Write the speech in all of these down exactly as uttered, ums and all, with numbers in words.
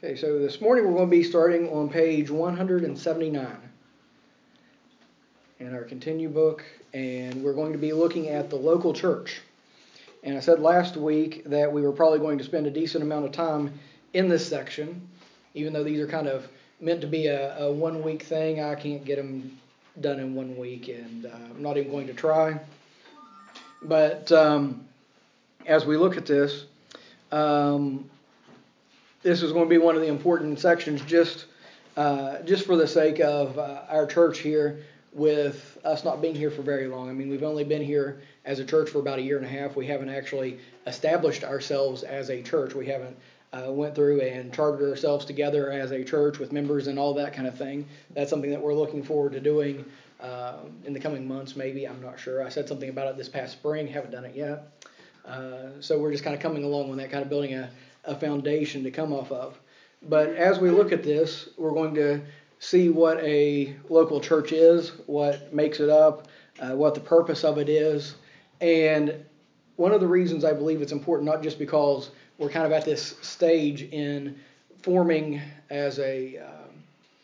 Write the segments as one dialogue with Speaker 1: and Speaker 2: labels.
Speaker 1: Okay, so this morning we're going to be starting on page one hundred seventy-nine in our Continue book, and we're going to be looking at the local church. And I said last week that we were probably going to spend a decent amount of time in this section, even though these are kind of meant to be a, a one-week thing. I can't get them done in one week, and uh, I'm not even going to try. But um, as we look at this, um, this is going to be one of the important sections just uh, just for the sake of uh, our church here, with us not being here for very long. I mean, we've only been here as a church for about a year and a half. We haven't actually established ourselves as a church. We haven't uh, went through and chartered ourselves together as a church with members and all that kind of thing. That's something that we're looking forward to doing uh, in the coming months, maybe. I'm not sure. I said something about it this past spring. Haven't done it yet. Uh, so we're just kind of coming along on that, kind of building a, a foundation to come off of. But as we look at this, we're going to see what a local church is, what makes it up, uh, what the purpose of it is. And one of the reasons I believe it's important, not just because we're kind of at this stage in forming as a, um,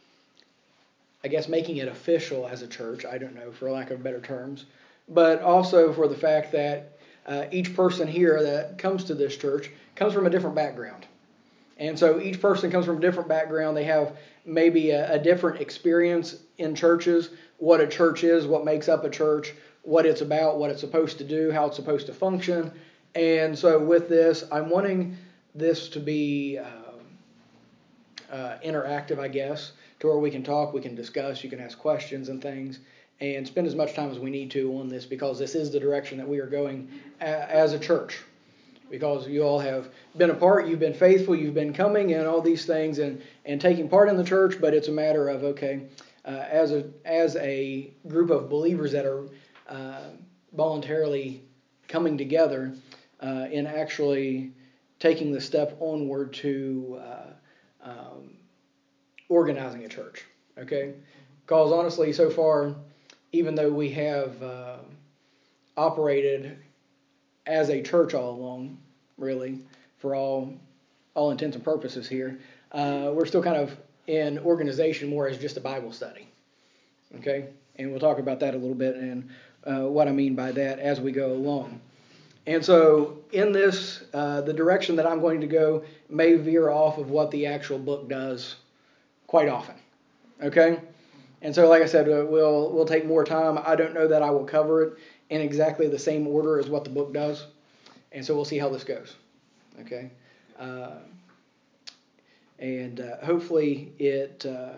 Speaker 1: I guess making it official as a church, I don't know, for lack of better terms, but also for the fact that uh, each person here that comes to this church comes from a different background. And so each person comes from a different background. They have maybe a, a different experience in churches, what a church is, what makes up a church, what it's about, what it's supposed to do, how it's supposed to function. And so with this, I'm wanting this to be uh, uh, interactive, I guess, to where we can talk, we can discuss, you can ask questions and things, and spend as much time as we need to on this, because this is the direction that we are going a, as a church. Because you all have been a part, you've been faithful, you've been coming and all these things and, and taking part in the church, but it's a matter of, okay, uh, as a as a group of believers that are uh, voluntarily coming together uh, in actually taking the step onward to uh, um, organizing a church, okay? Because honestly, so far, even though we have uh, operated as a church all along, really, for all all intents and purposes here, uh, we're still kind of in organization more as just a Bible study, okay? And we'll talk about that a little bit and uh, what I mean by that as we go along. And so in this, uh, the direction that I'm going to go may veer off of what the actual book does quite often, okay? And so, like I said, uh, we'll we'll take more time. I don't know that I will cover it in exactly the same order as what the book does. And so we'll see how this goes. Okay? Uh, and uh, hopefully it uh,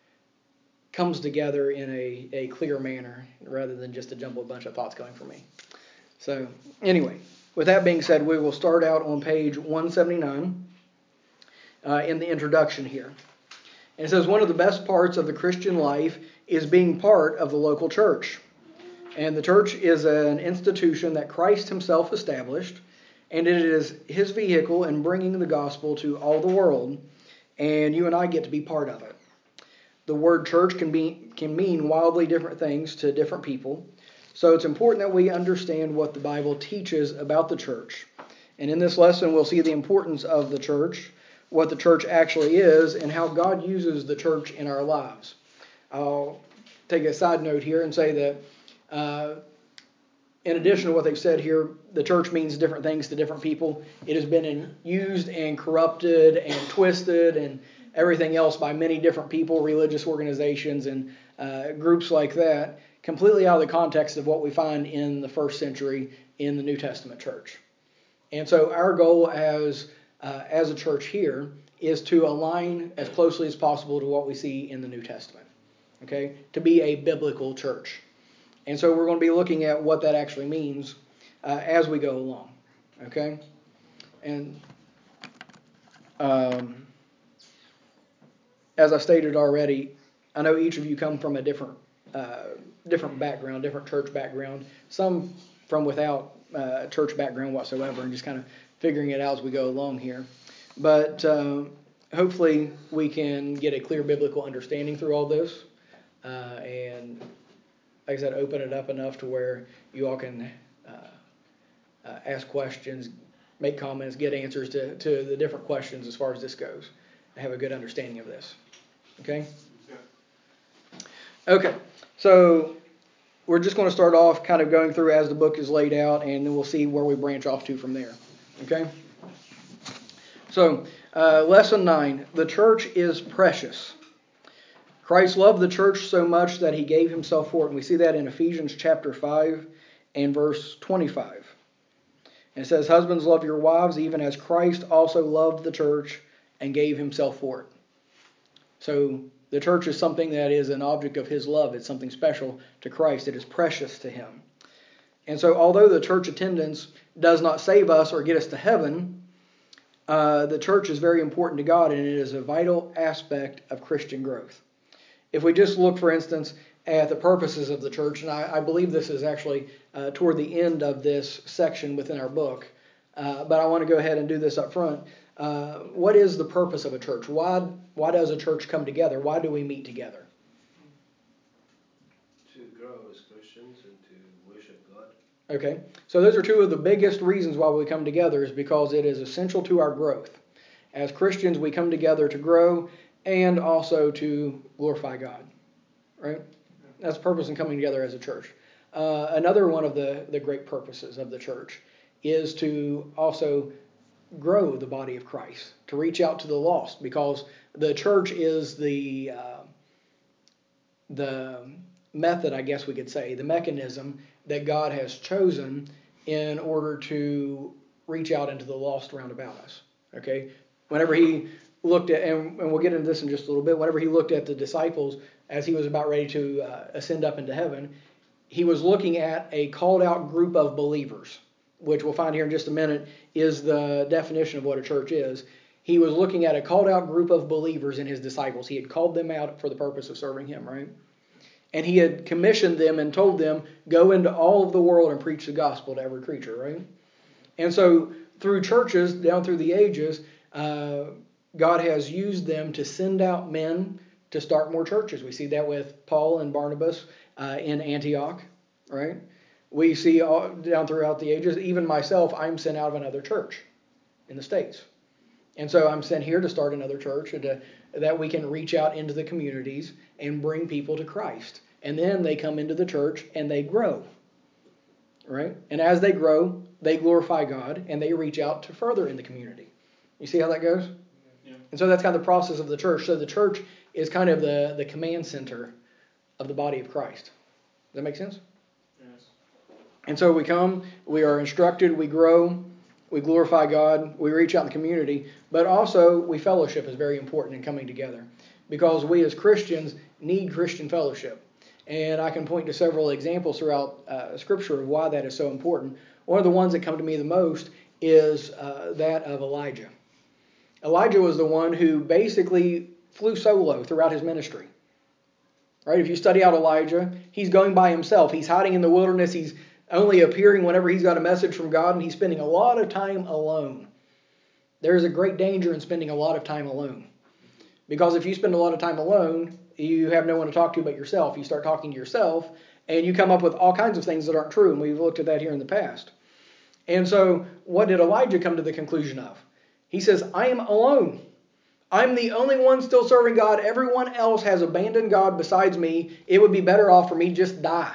Speaker 1: comes together in a, a clear manner rather than just a jumbled bunch of thoughts coming from me. So, anyway, with that being said, we will start out on page one seventy-nine uh, in the introduction here. And it says, one of the best parts of the Christian life is being part of the local church. And the church is an institution that Christ himself established, and it is his vehicle in bringing the gospel to all the world, and you and I get to be part of it. The word church can be can mean wildly different things to different people, so it's important that we understand what the Bible teaches about the church. And in this lesson, we'll see the importance of the church, what the church actually is, and how God uses the church in our lives. I'll take a side note here and say that Uh, in addition to what they've said here, the church means different things to different people. It has been in, used and corrupted and twisted and everything else by many different people, religious organizations and uh, groups like that, completely out of the context of what we find in the first century in the New Testament church. And so our goal as uh, as a church here is to align as closely as possible to what we see in the New Testament, okay, to be a biblical church. And so we're going to be looking at what that actually means uh, as we go along, okay? And um, as I stated already, I know each of you come from a different uh, different background, different church background, some from without uh, church background whatsoever, and just kind of figuring it out as we go along here. But uh, hopefully we can get a clear biblical understanding through all this, uh, and like I said, open it up enough to where you all can uh, uh, ask questions, make comments, get answers to, to the different questions as far as this goes. have a good understanding of this. Okay? Okay, so we're just going to start off kind of going through as the book is laid out, and then we'll see where we branch off to from there. Okay? So, uh, lesson nine, the church is precious. Christ loved the church so much that he gave himself for it. And we see that in Ephesians chapter five and verse twenty-five. And it says, husbands, love your wives, even as Christ also loved the church and gave himself for it. So the church is something that is an object of his love. It's something special to Christ. It is precious to him. And so although the church attendance does not save us or get us to heaven, uh, the church is very important to God, and it is a vital aspect of Christian growth. If we just look, for instance, at the purposes of the church, and I, I believe this is actually uh, toward the end of this section within our book, uh, but I want to go ahead and do this up front. Uh, what is the purpose of a church? Why, why does a church come together? Why do we meet together?
Speaker 2: To grow as Christians and to worship God.
Speaker 1: Okay, so those are two of the biggest reasons why we come together, is because it is essential to our growth. As Christians, we come together to grow and also to glorify God, right? That's the purpose in coming together as a church. Uh, another one of the, the great purposes of the church is to also grow the body of Christ, to reach out to the lost, because the church is the uh, the method, I guess we could say, the mechanism that God has chosen in order to reach out into the lost round about us. Okay, whenever he looked at, and, and we'll get into this in just a little bit, whenever he looked at the disciples as he was about ready to uh, ascend up into heaven, he was looking at a called out group of believers, which we'll find here in just a minute is the definition of what a church is. He was looking at a called out group of believers in his disciples. He had called them out for the purpose of serving him, right? And he had commissioned them and told them, go into all of the world and preach the gospel to every creature, right? And so through churches down through the ages, uh, God has used them to send out men to start more churches. We see that with Paul and Barnabas uh, in Antioch, right? We see all, down throughout the ages, even myself, I'm sent out of another church in the States. And so I'm sent here to start another church and to, that we can reach out into the communities and bring people to Christ. And then they come into the church and they grow, right? And as they grow, they glorify God and they reach out to further in the community. You see how that goes? Yeah. And so that's kind of the process of the church. So the church is kind of the, the command center of the body of Christ. Does that make sense?
Speaker 3: Yes.
Speaker 1: And so we come, we are instructed, we grow, we glorify God, we reach out in the community, but also we fellowship is very important in coming together, because we as Christians need Christian fellowship. And I can point to several examples throughout uh, Scripture of why that is so important. One of the ones that come to me the most is uh, that of Elijah. Elijah was the one who basically flew solo throughout his ministry. Right? If you study out Elijah, he's going by himself. He's hiding in the wilderness. He's only appearing whenever he's got a message from God, and he's spending a lot of time alone. There is a great danger in spending a lot of time alone. Because if you spend a lot of time alone, you have no one to talk to but yourself. You start talking to yourself, and you come up with all kinds of things that aren't true, and we've looked at that here in the past. And so what did Elijah come to the conclusion of? He says, I am alone. I'm the only one still serving God. Everyone else has abandoned God besides me. It would be better off for me just die.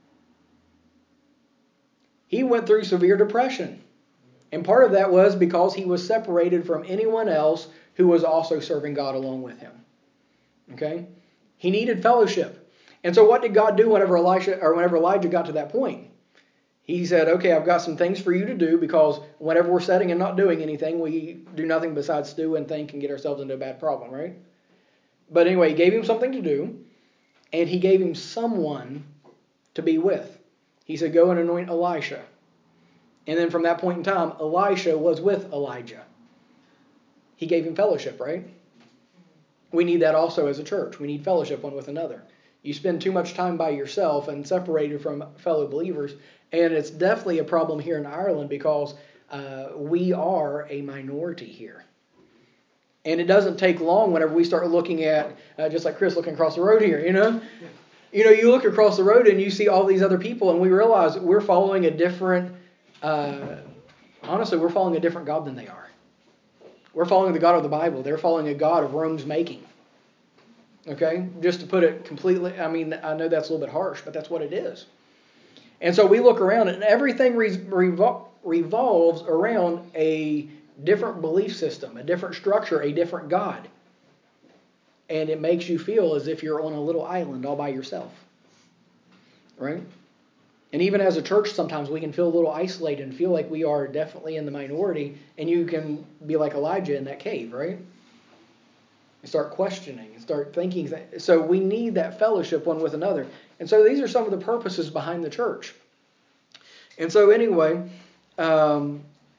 Speaker 1: He went through severe depression. And part of that was because he was separated from anyone else who was also serving God along with him. Okay? He needed fellowship. And so what did God do whenever Elisha or whenever Elijah got to that point? He said, okay, I've got some things for you to do, because whenever we're sitting and not doing anything, we do nothing besides stew and think and get ourselves into a bad problem, right? But anyway, he gave him something to do, and he gave him someone to be with. He said, go and anoint Elisha. And then from that point in time, Elisha was with Elijah. He gave him fellowship, right? We need that also as a church. We need fellowship one with another. You spend too much time by yourself and separated from fellow believers. And it's definitely a problem here in Ireland, because uh, we are a minority here. And it doesn't take long whenever we start looking at, uh, just like Chris looking across the road here, you know. You know, you look across the road and you see all these other people, and we realize we're following a different, uh, honestly, we're following a different God than they are. We're following the God of the Bible. They're following a God of Rome's making. Okay? Just to put it completely, I mean, I know that's a little bit harsh, but that's what it is. And so we look around and everything re- revol- revolves around a different belief system, a different structure, a different God. And it makes you feel as if you're on a little island all by yourself. Right? And even as a church, sometimes we can feel a little isolated and feel like we are definitely in the minority. And you can be like Elijah in that cave, right? And start questioning and start thinking. So we need that fellowship one with another. And so these are some of the purposes behind the church. And so anyway, um,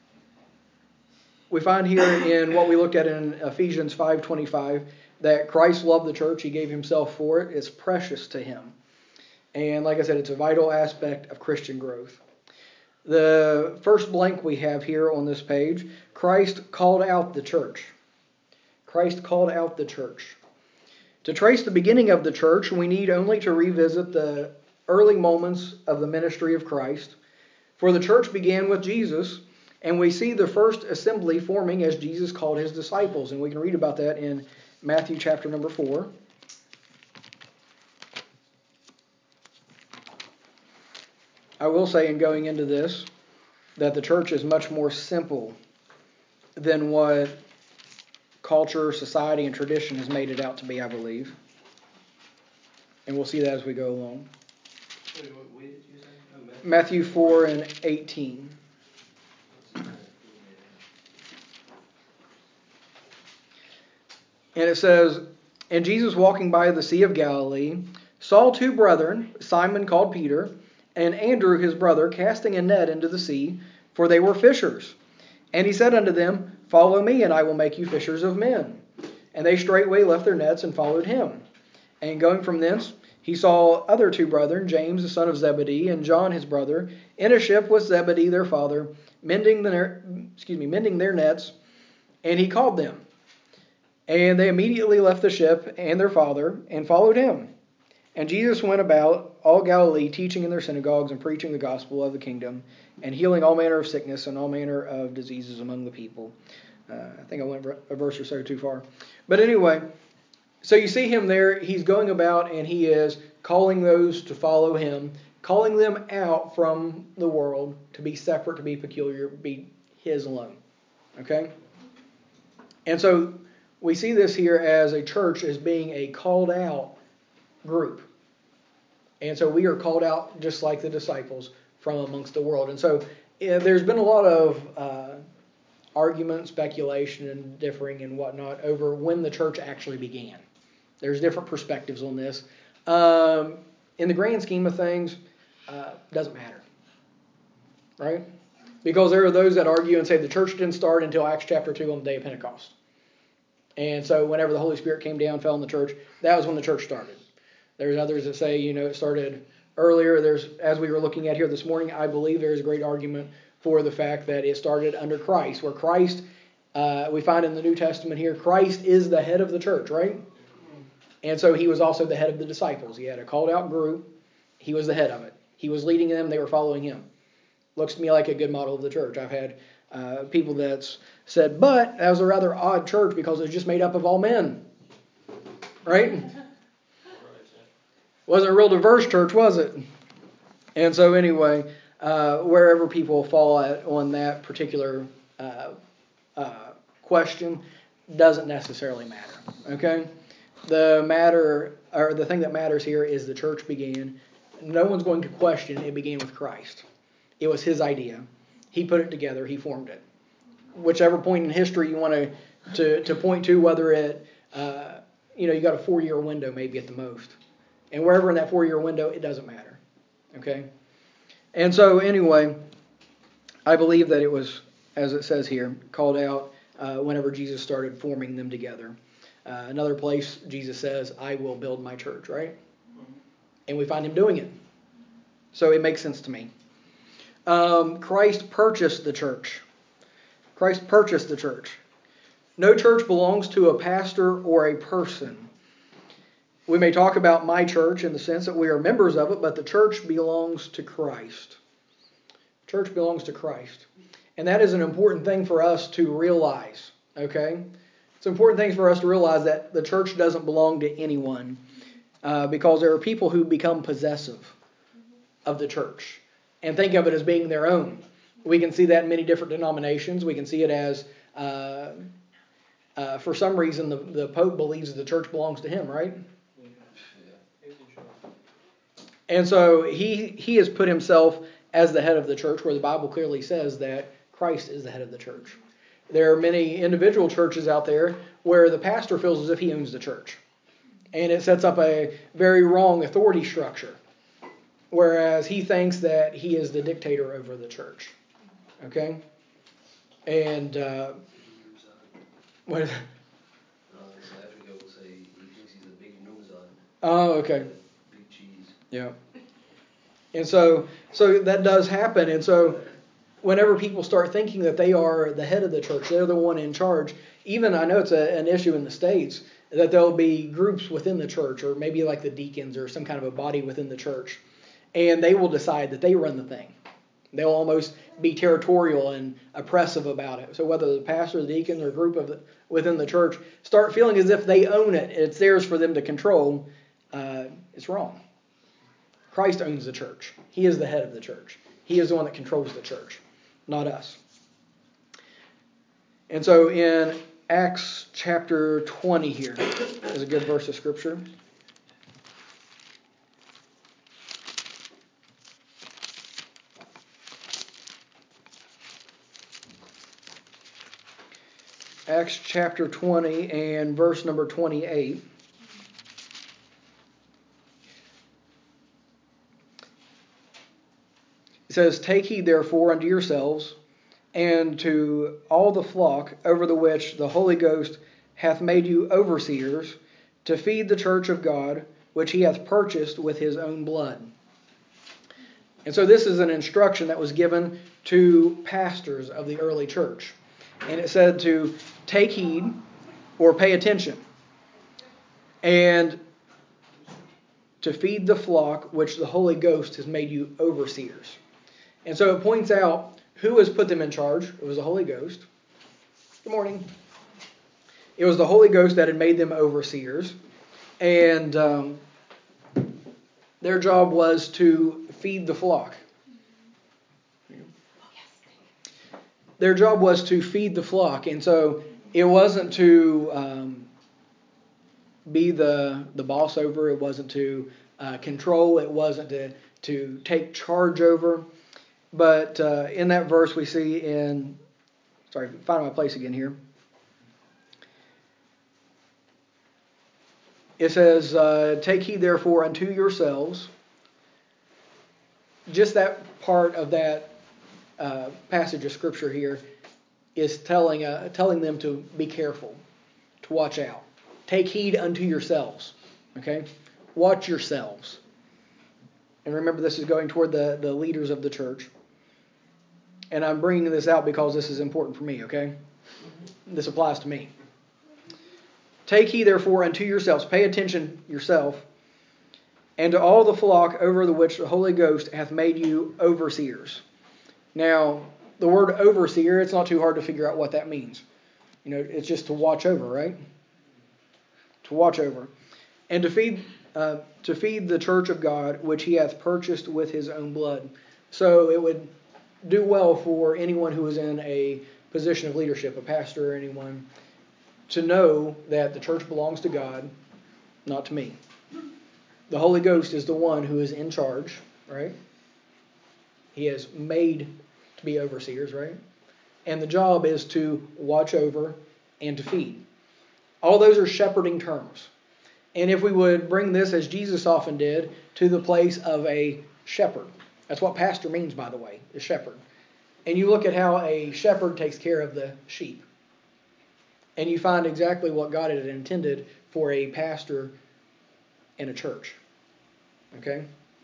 Speaker 1: we find here in what we looked at in Ephesians five twenty-five that Christ loved the church. He gave himself for it. It's precious to him. And like I said, it's a vital aspect of Christian growth. The first blank we have here on this page, Christ called out the church. Christ called out the church. To trace the beginning of the church, we need only to revisit the early moments of the ministry of Christ. For the church began with Jesus, and we see the first assembly forming as Jesus called his disciples. And we can read about that in Matthew chapter number four. I will say in going into this that the church is much more simple than what culture, society, and tradition has made it out to be, I believe. And we'll see that as we go along.
Speaker 2: Wait, what, wait, did you say? Oh, Matthew.
Speaker 1: Matthew four and eighteen. And it says, "And Jesus, walking by the Sea of Galilee, saw two brethren, Simon called Peter, and Andrew his brother, casting a net into the sea, for they were fishers. And he said unto them, Follow me, and I will make you fishers of men. And they straightway left their nets and followed him. And going from thence, he saw other two brethren, James the son of Zebedee, and John his brother, in a ship with Zebedee their father, mending their excuse me, mending their nets. And he called them. And they immediately left the ship and their father, and followed him. And Jesus went about all Galilee, teaching in their synagogues and preaching the gospel of the kingdom, and healing all manner of sickness and all manner of diseases among the people." Uh, I think I went a verse or so too far. But anyway, so you see him there. He's going about and he is calling those to follow him, calling them out from the world to be separate, to be peculiar, be his alone. Okay? And so we see this here as a church as being a called out group. And so we are called out just like the disciples from amongst the world. And so yeah, there's been a lot of uh, argument, speculation, and differing and whatnot over when the church actually began. There's different perspectives on this. Um, in the grand scheme of things, uh, doesn't matter. Right? Because there are those that argue and say the church didn't start until Acts chapter two on the day of Pentecost. And so whenever the Holy Spirit came down, fell on the church, that was when the church started. There's others that say, you know, it started earlier. There's, as we were looking at here this morning, I believe there is a great argument for the fact that it started under Christ, where Christ, uh, we find in the New Testament here, Christ is the head of the church, right? And so he was also the head of the disciples. He had a called out group. He was the head of it. He was leading them. They were following him. Looks to me like a good model of the church. I've had uh, people that's said, but that was a rather odd church because it was just made up of all men. Right? Wasn't a real diverse church, was it? And so anyway, uh, wherever people fall at on that particular uh, uh, question doesn't necessarily matter. Okay? The matter, or the thing that matters here is the church began. No one's going to question it began with Christ. It was his idea. He put it together. He formed it. Whichever point in history you want to to, to point to, whether it, uh, you know, you got a four-year window maybe at the most. And wherever in that four-year window, it doesn't matter. Okay? And so anyway, I believe that it was, as it says here, called out uh, whenever Jesus started forming them together. Uh, another place, Jesus says, I will build my church, right? And we find him doing it. So it makes sense to me. Um, Christ purchased the church. Christ purchased the church. No church belongs to a pastor or a person. We may talk about my church in the sense that we are members of it, but the church belongs to Christ. Church belongs to Christ. And that is an important thing for us to realize. Okay? It's important things for us to realize that the church doesn't belong to anyone uh, because there are people who become possessive of the church and think of it as being their own. We can see that in many different denominations. We can see it as, uh, uh, for some reason, the, the Pope believes the church belongs to him, right? And so he he has put himself as the head of the church, where the Bible clearly says that Christ is the head of the church. There are many individual churches out there where the pastor feels as if he owns the church. And it sets up a very wrong authority structure, whereas he thinks that he is the dictator over the church. Okay? And uh, what is Oh, okay.
Speaker 2: Big cheese.
Speaker 1: Yeah. And so so that does happen. And so whenever people start thinking that they are the head of the church, they're the one in charge, even I know it's a, an issue in the States, that there'll be groups within the church, or maybe like the deacons or some kind of a body within the church, and they will decide that they run the thing. They'll almost be territorial and oppressive about it. So whether the pastor, the deacon, or group of the, within the church start feeling as if they own it, it's theirs for them to control, uh, it's wrong. Christ owns the church. He is the head of the church. He is the one that controls the church, not us. And so in Acts chapter twenty here is a good verse of Scripture. Acts chapter twenty and verse number twenty-eight. It says, "Take heed therefore unto yourselves, and to all the flock over the which the Holy Ghost hath made you overseers, to feed the church of God, which he hath purchased with his own blood." And so this is an instruction that was given to pastors of the early church. And it said to take heed or pay attention, and to feed the flock which the Holy Ghost has made you overseers. And so it points out who has put them in charge. It was the Holy Ghost. Good morning. It was the Holy Ghost that had made them overseers. And um, their job was to feed the flock. Their job was to feed the flock. And so it wasn't to um, be the, the boss over. It wasn't to uh, control. It wasn't to, to take charge over. But uh, in that verse we see in, sorry, find my place again here. It says, uh, take heed therefore unto yourselves. Just that part of that uh, passage of Scripture here is telling uh, telling them to be careful, to watch out. Take heed unto yourselves. Okay? Watch yourselves. And remember, this is going toward the, the leaders of the church. And I'm bringing this out because this is important for me, okay? This applies to me. Take heed therefore unto yourselves. Pay attention yourself. And to all the flock over the which the Holy Ghost hath made you overseers. Now, the word overseer, it's not too hard to figure out what that means. You know, it's just to watch over, right? To watch over. And to feed uh, to feed the church of God, which he hath purchased with his own blood. So it would do well for anyone who is in a position of leadership, a pastor or anyone, to know that the church belongs to God, not to me. The Holy Ghost is the one who is in charge, right? He has made to be overseers, right? And the job is to watch over and to feed. All those are shepherding terms. And if we would bring this, as Jesus often did, to the place of a shepherd. That's what pastor means, by the way, a shepherd. And you look at how a shepherd takes care of the sheep. And you find exactly what God had intended for a pastor in a church. Okay?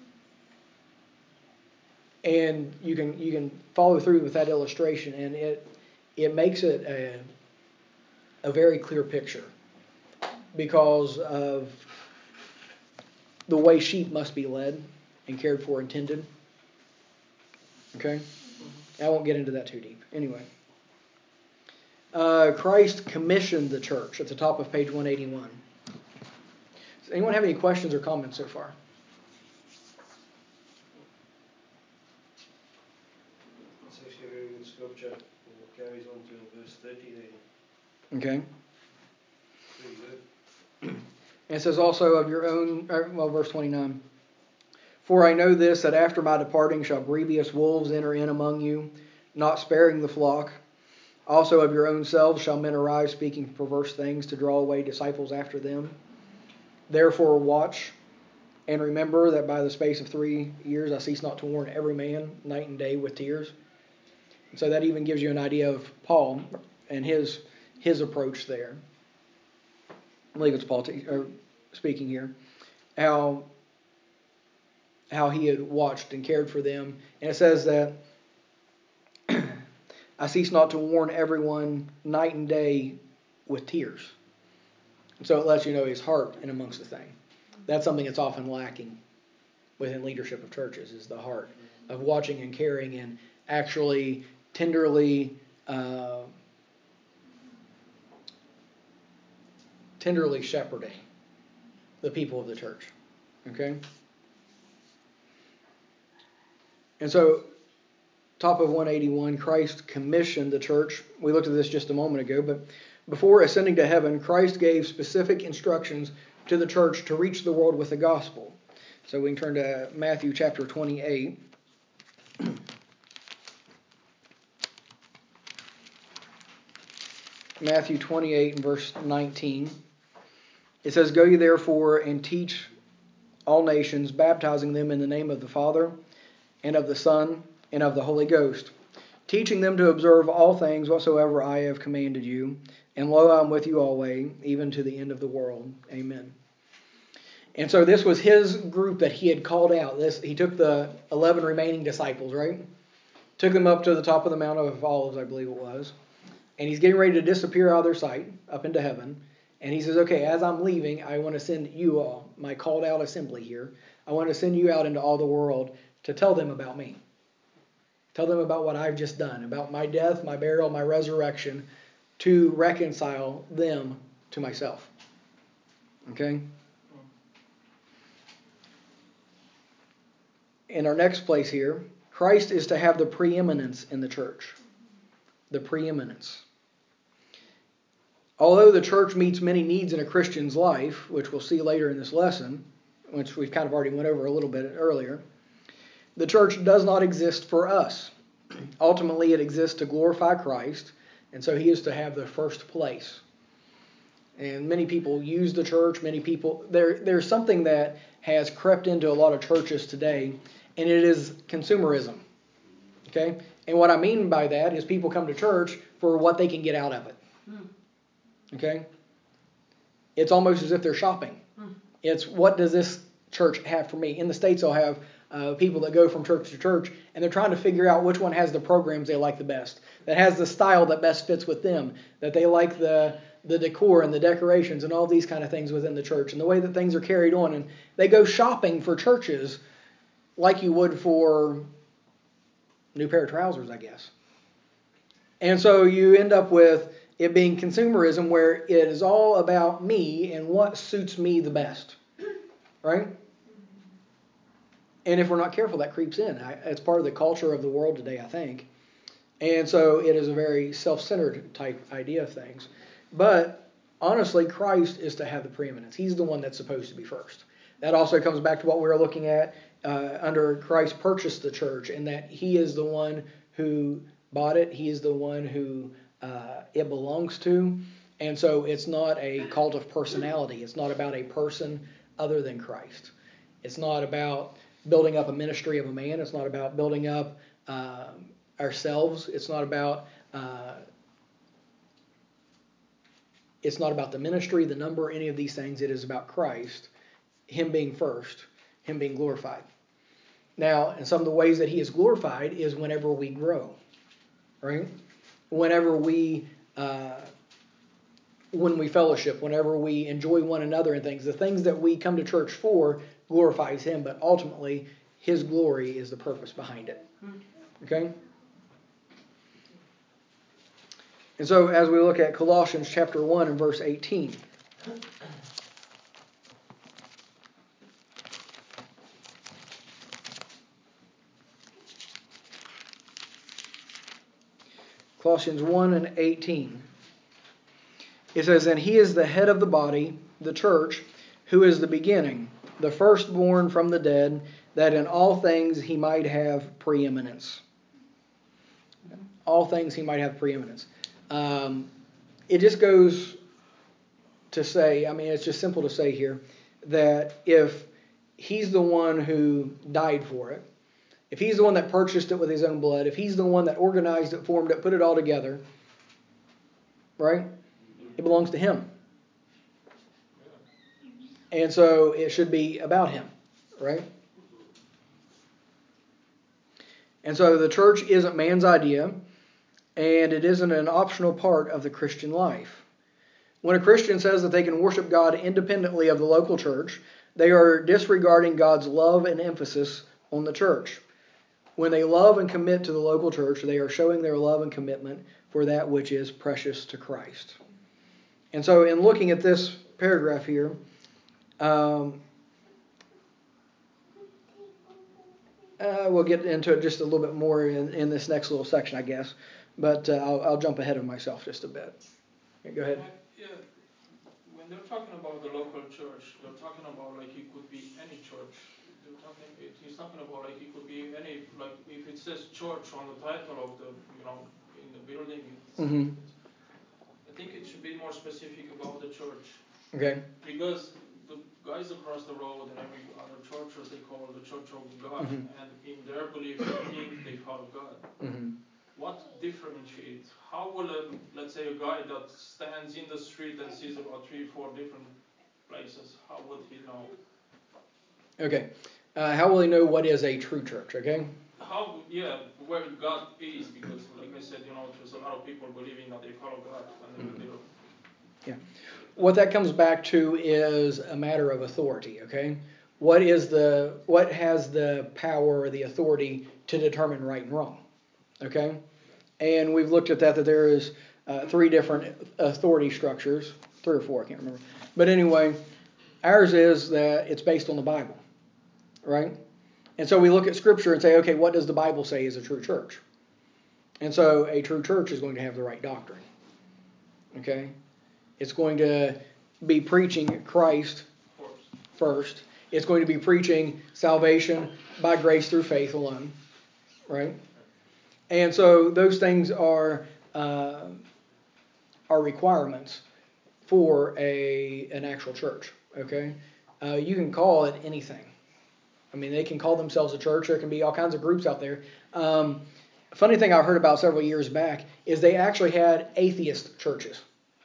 Speaker 1: And you can you can follow through with that illustration, and it it makes it a, a very clear picture because of the way sheep must be led and cared for and tended. Okay? I won't get into that too deep. Anyway. Uh, Christ commissioned the church at the top of page one eighty-one. Does anyone have any questions or comments so far?
Speaker 2: It's actually a very good scripture. It carries on to verse thirty there.
Speaker 1: Okay.
Speaker 2: Pretty good.
Speaker 1: And it says also of your own, well, verse twenty-nine. For I know this, that after my departing shall grievous wolves enter in among you, not sparing the flock. Also of your own selves shall men arise, speaking perverse things, to draw away disciples after them. Therefore watch, and remember that by the space of three years I cease not to warn every man night and day with tears. And so that even gives you an idea of Paul and his his approach there. I believe it's Paul t- or speaking here. How how he had watched and cared for them. And it says that I cease not to warn everyone night and day with tears. And so it lets you know his heart in amongst the thing. That's something that's often lacking within leadership of churches, is the heart of watching and caring and actually tenderly uh, tenderly shepherding the people of the church. Okay? And so, top of one eighty-one, Christ commissioned the church. We looked at this just a moment ago, but before ascending to heaven, Christ gave specific instructions to the church to reach the world with the gospel. So we can turn to Matthew chapter twenty-eight. Matthew twenty-eight and verse nineteen. It says, Go ye therefore and teach all nations, baptizing them in the name of the Father, and of the Son, and of the Holy Ghost, teaching them to observe all things whatsoever I have commanded you. And lo, I am with you always, even to the end of the world. Amen. And so this was his group that he had called out. This he took the eleven remaining disciples, right? Took them up to the top of the Mount of Olives, I believe it was. And he's getting ready to disappear out of their sight, up into heaven. And he says, okay, as I'm leaving, I want to send you all, my called out assembly here. I want to send you out into all the world to tell them about me. Tell them about what I've just done, about my death, my burial, my resurrection, to reconcile them to myself. Okay? In our next place here, Christ is to have the preeminence in the church. The preeminence. Although the church meets many needs in a Christian's life, which we'll see later in this lesson, which we've kind of already went over a little bit earlier, the church does not exist for us. Ultimately, it exists to glorify Christ, and so he is to have the first place. And many people use the church, many people, there, there's something that has crept into a lot of churches today, and it is consumerism. Okay? And what I mean by that is people come to church for what they can get out of it. Okay? It's almost as if they're shopping. It's, what does this church have for me? In the States, they'll have uh, people that go from church to church, and they're trying to figure out which one has the programs they like the best, that has the style that best fits with them, that they like the the decor and the decorations and all these kind of things within the church, and the way that things are carried on. And they go shopping for churches like you would for a new pair of trousers, I guess. And so you end up with it being consumerism, where it is all about me and what suits me the best. Right? And if we're not careful, that creeps in. It's part of the culture of the world today, I think. And so it is a very self-centered type idea of things. But honestly, Christ is to have the preeminence. He's the one that's supposed to be first. That also comes back to what we were looking at uh, under Christ purchased the church, and that he is the one who bought it. He is the one who uh, it belongs to. And so it's not a cult of personality. It's not about a person other than Christ. It's not about building up a ministry of a man. It's not about building up uh, ourselves. It's not about uh, it's not about the ministry, the number, any of these things. It is about Christ, him being first, him being glorified. Now, and some of the ways that he is glorified is whenever we grow, right? Whenever we uh, when we fellowship, whenever we enjoy one another and things, the things that we come to church for glorifies him, but ultimately his glory is the purpose behind it. Okay? And so as we look at Colossians chapter one and verse eighteen. Colossians one and eighteen. It says, "And he is the head of the body, the church, who is the beginning, the firstborn from the dead, that in all things he might have preeminence." All things he might have preeminence. Um, it just goes to say, I mean, it's just simple to say here, that if he's the one who died for it, if he's the one that purchased it with his own blood, if he's the one that organized it, formed it, put it all together, right? It belongs to him. And so it should be about him, right? And so the church isn't man's idea, and it isn't an optional part of the Christian life. When a Christian says that they can worship God independently of the local church, they are disregarding God's love and emphasis on the church. When they love and commit to the local church, they are showing their love and commitment for that which is precious to Christ. And so in looking at this paragraph here, um, uh, we'll get into it just a little bit more in, in this next little section, I guess. But uh, I'll, I'll jump ahead of myself just a bit. Okay, go ahead.
Speaker 3: Uh, yeah, when they're talking about the local church, they're talking about like it could be any church. They're talking, it, he's talking about like it could be any, like if it says church on the title of the, you know, in the building, it's,
Speaker 1: Mm-hmm.
Speaker 3: it's, I think it should be more specific about the church.
Speaker 1: Okay.
Speaker 3: Because the guys across the road and every other churches, they call the Church of God,
Speaker 1: Mm-hmm.
Speaker 3: and in their belief, they think they follow God.
Speaker 1: Mm-hmm.
Speaker 3: What differentiates? How will a, let's say, a guy that stands in the street and sees about three, four different places, how would he know?
Speaker 1: Okay. Uh, how will he know what is a true church? Okay.
Speaker 3: How, yeah, where God is, because, like I said, you know, there's a lot of people believing that they follow God, and they're,
Speaker 1: Yeah. What that comes back to is a matter of authority. Okay. What is the what has the power or the authority to determine right and wrong? Okay. And we've looked at that, that there is uh, three different authority structures, three or four, I can't remember. But anyway, ours is that it's based on the Bible, right? And so we look at Scripture and say, okay, what does the Bible say is a true church? And so a true church is going to have the right doctrine, okay? It's going to be preaching Christ first. It's going to be preaching salvation by grace through faith alone, right? And so those things are uh, are requirements for a an actual church. Okay, uh, you can call it anything. I mean, they can call themselves a church. There can be all kinds of groups out there. Um, funny thing I heard about several years back is they actually had atheist churches.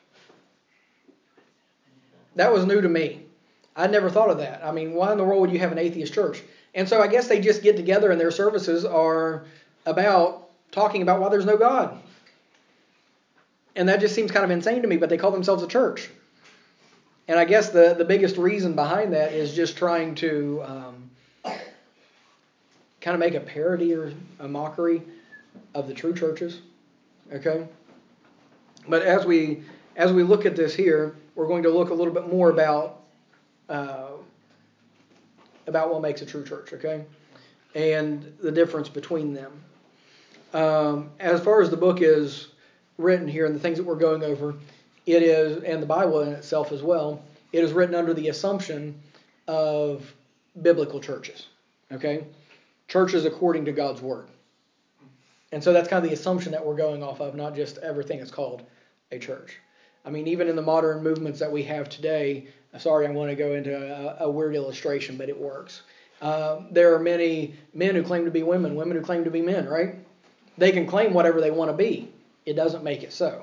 Speaker 1: That was new to me. I'd never thought of that. I mean, why in the world would you have an atheist church? And so I guess they just get together and their services are about talking about why there's no God. And that just seems kind of insane to me, but they call themselves a church. And I guess the, the biggest reason behind that is just trying to um, kind of make a parody or a mockery of the true churches. Okay? But as we as we look at this here, we're going to look a little bit more about uh, about what makes a true church, okay? And the difference between them. Um, as far as the book is written here and the things that we're going over, it is, and the Bible in itself as well, it is written under the assumption of biblical churches. Okay? Churches according to God's Word. And so that's kind of the assumption that we're going off of, not just everything is called a church. I mean, even in the modern movements that we have today, sorry, I want to go into a, a weird illustration, but it works. Uh, there are many men who claim to be women, women who claim to be men, right? They can claim whatever they want to be. It doesn't make it so.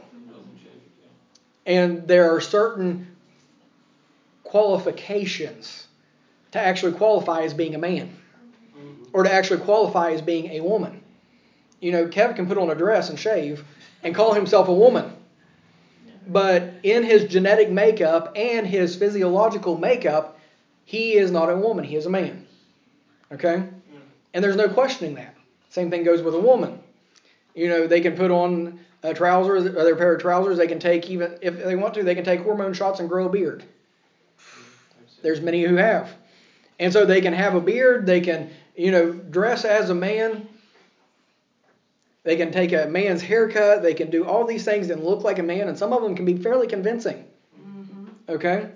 Speaker 1: And there are certain qualifications to actually qualify as being a man, or to actually qualify as being a woman. You know, Kev can put on a dress and shave and call himself a woman. But in his genetic makeup and his physiological makeup, he is not a woman, he is a man. Okay? And there's no questioning that. Same thing goes with a woman. You know, they can put on a trouser, their pair of trousers. They can take, even if they want to, they can take hormone shots and grow a beard. There's many who have. And so they can have a beard. They can, you know, dress as a man. They can take a man's haircut. They can do all these things and look like a man. And some of them can be fairly convincing. Mm-hmm. Okay?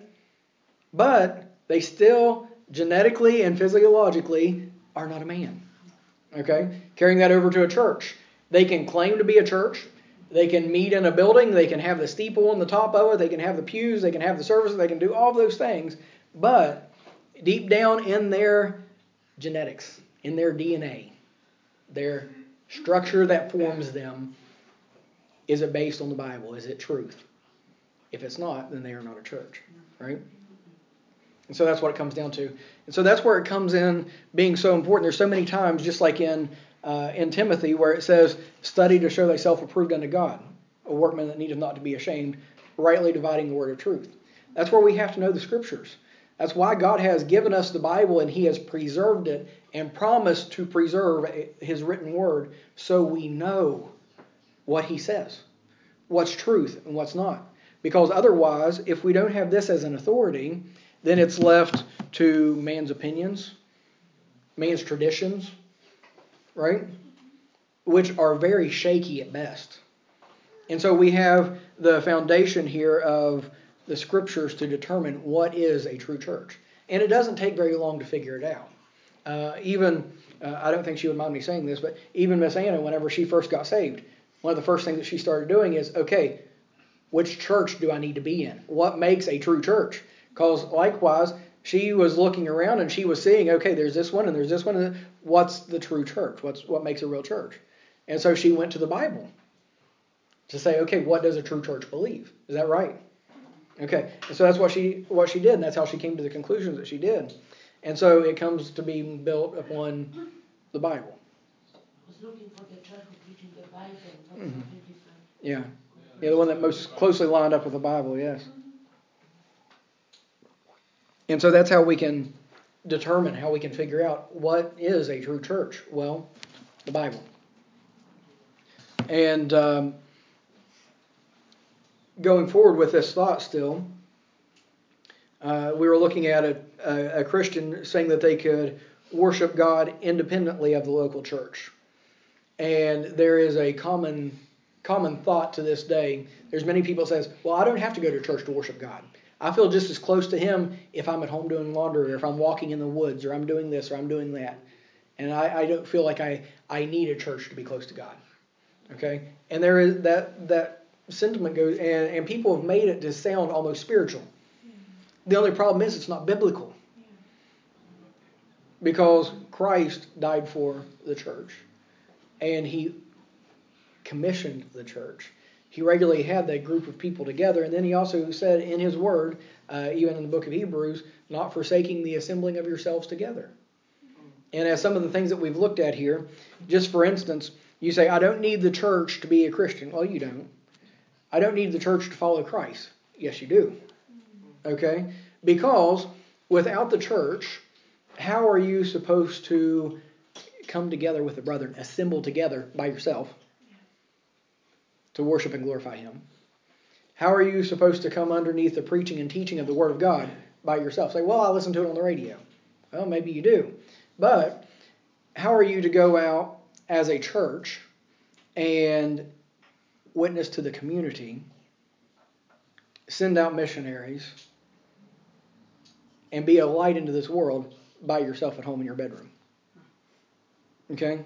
Speaker 1: But they still genetically and physiologically are not a man. Okay? Carrying that over to a church. They can claim to be a church. They can meet in a building. They can have the steeple on the top of it. They can have the pews. They can have the services. They can do all those things. But deep down in their genetics, in their D N A, their structure that forms them, is it based on the Bible? Is it truth? If it's not, then they are not a church. Right? And so that's what it comes down to. And so that's where it comes in being so important. There's so many times, just like in uh, in Timothy, where it says, study to show thyself approved unto God, a workman that needeth not to be ashamed, rightly dividing the word of truth. That's where we have to know the Scriptures. That's why God has given us the Bible, and He has preserved it and promised to preserve His written word so we know what He says, what's truth and what's not. Because otherwise, if we don't have this as an authority, then it's left to man's opinions, man's traditions, right? Which are very shaky at best. And so we have the foundation here of the Scriptures to determine what is a true church. And it doesn't take very long to figure it out. Uh, even, uh, I don't think she would mind me saying this, but even Miss Anna, whenever she first got saved, one of the first things that she started doing is, okay, which church do I need to be in? What makes a true church? Because likewise, she was looking around and she was seeing, okay, there's this one and there's this one. And what's the true church? What's what makes a real church? And so she went to the Bible to say, okay, what does a true church believe? Is that right? Okay, and so that's what she what she did, and that's how she came to the conclusions that she did. And so it comes to being built upon the Bible.
Speaker 4: I was looking for the church who preaching the Bible, not
Speaker 1: Mm-hmm.
Speaker 4: something different.
Speaker 1: Yeah. Yeah, the one that most closely lined up with the Bible, yes. And so that's how we can determine, how we can figure out what is a true church. Well, the Bible. And um, going forward with this thought still, uh, we were looking at a, a, a Christian saying that they could worship God independently of the local church. And there is a common common thought to this day. There's many people that says, well, I don't have to go to church to worship God. I feel just as close to Him if I'm at home doing laundry, or if I'm walking in the woods, or I'm doing this, or I'm doing that. And I, I don't feel like I, I need a church to be close to God. Okay? And there is that that sentiment goes, and, and people have made it to sound almost spiritual. Yeah. The only problem is it's not biblical. Yeah. Because Christ died for the church. And He commissioned the church. He regularly had that group of people together, and then He also said in His Word, uh, even in the book of Hebrews, not forsaking the assembling of yourselves together. And as some of the things that we've looked at here, just for instance, you say, I don't need the church to be a Christian. Well, you don't. I don't need the church to follow Christ. Yes, you do. Okay? Because without the church, how are you supposed to come together with the brethren, assemble together by yourself to worship and glorify Him? How are you supposed to come underneath the preaching and teaching of the Word of God by yourself? Say, well, I listen to it on the radio. Well, maybe you do. But how are you to go out as a church and witness to the community, send out missionaries, and be a light into this world by yourself at home in your bedroom? Okay?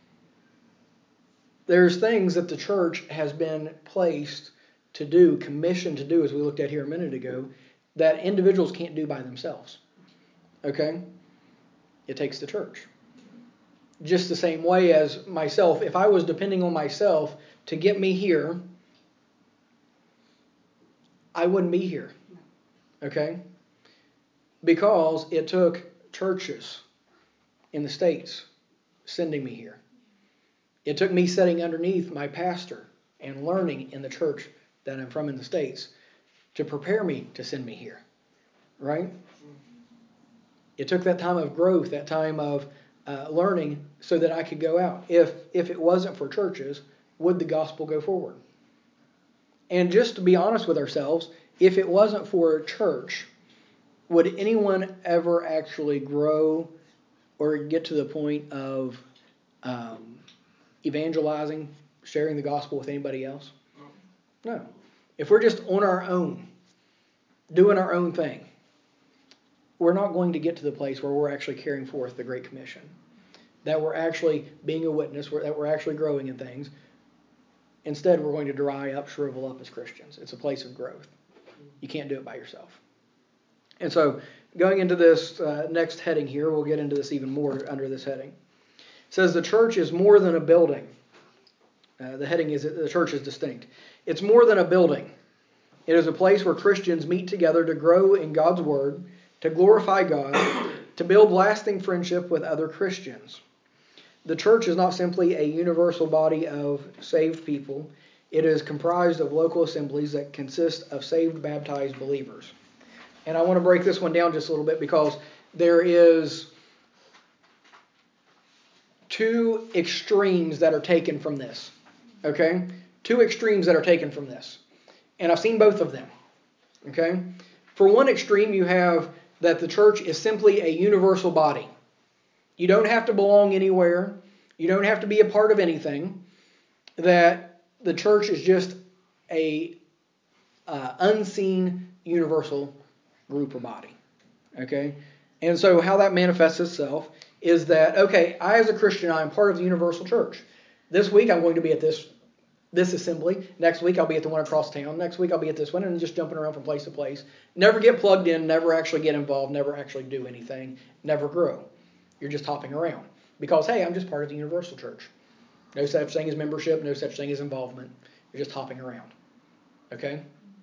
Speaker 1: There's things that the church has been placed to do, commissioned to do, as we looked at here a minute ago, that individuals can't do by themselves. Okay? It takes the church. Just the same way as myself, if I was depending on myself to get me here, I wouldn't be here. Okay? Because it took churches in the States sending me here. It took me sitting underneath my pastor and learning in the church that I'm from in the States to prepare me to send me here. Right? It took that time of growth, that time of uh, learning, so that I could go out. If if it wasn't for churches, would the gospel go forward? And just to be honest with ourselves, if it wasn't for a church, would anyone ever actually grow or get to the point of um, evangelizing, sharing the gospel with anybody else? No. If we're just on our own, doing our own thing, we're not going to get to the place where we're actually carrying forth the Great Commission. That we're actually being a witness, that we're actually growing in things. Instead, we're going to dry up, shrivel up as Christians. It's a place of growth. You can't do it by yourself. And so, going into this uh, next heading here, we'll get into this even more under this heading. It says the church is more than a building. Uh, the heading is the church is distinct. It's more than a building. It is a place where Christians meet together to grow in God's Word, to glorify God, to build lasting friendship with other Christians. The church is not simply a universal body of saved people. It is comprised of local assemblies that consist of saved, baptized believers. And I want to break this one down just a little bit because there is two extremes that are taken from this. Okay? Two extremes that are taken from this. And I've seen both of them. Okay? For one extreme, you have that the church is simply a universal body. You don't have to belong anywhere. You don't have to be a part of anything. That the church is just a uh, unseen universal group or body. Okay? And so how that manifests itself is that, okay, I as a Christian, I am part of the universal church. This week I'm going to be at this this assembly. Next week I'll be at the one across town. Next week I'll be at this one, and just jumping around from place to place. Never get plugged in, never actually get involved, never actually do anything, never grow. You're just hopping around. Because, hey, I'm just part of the universal church. No such thing as membership, no such thing as involvement. You're just hopping around. Okay?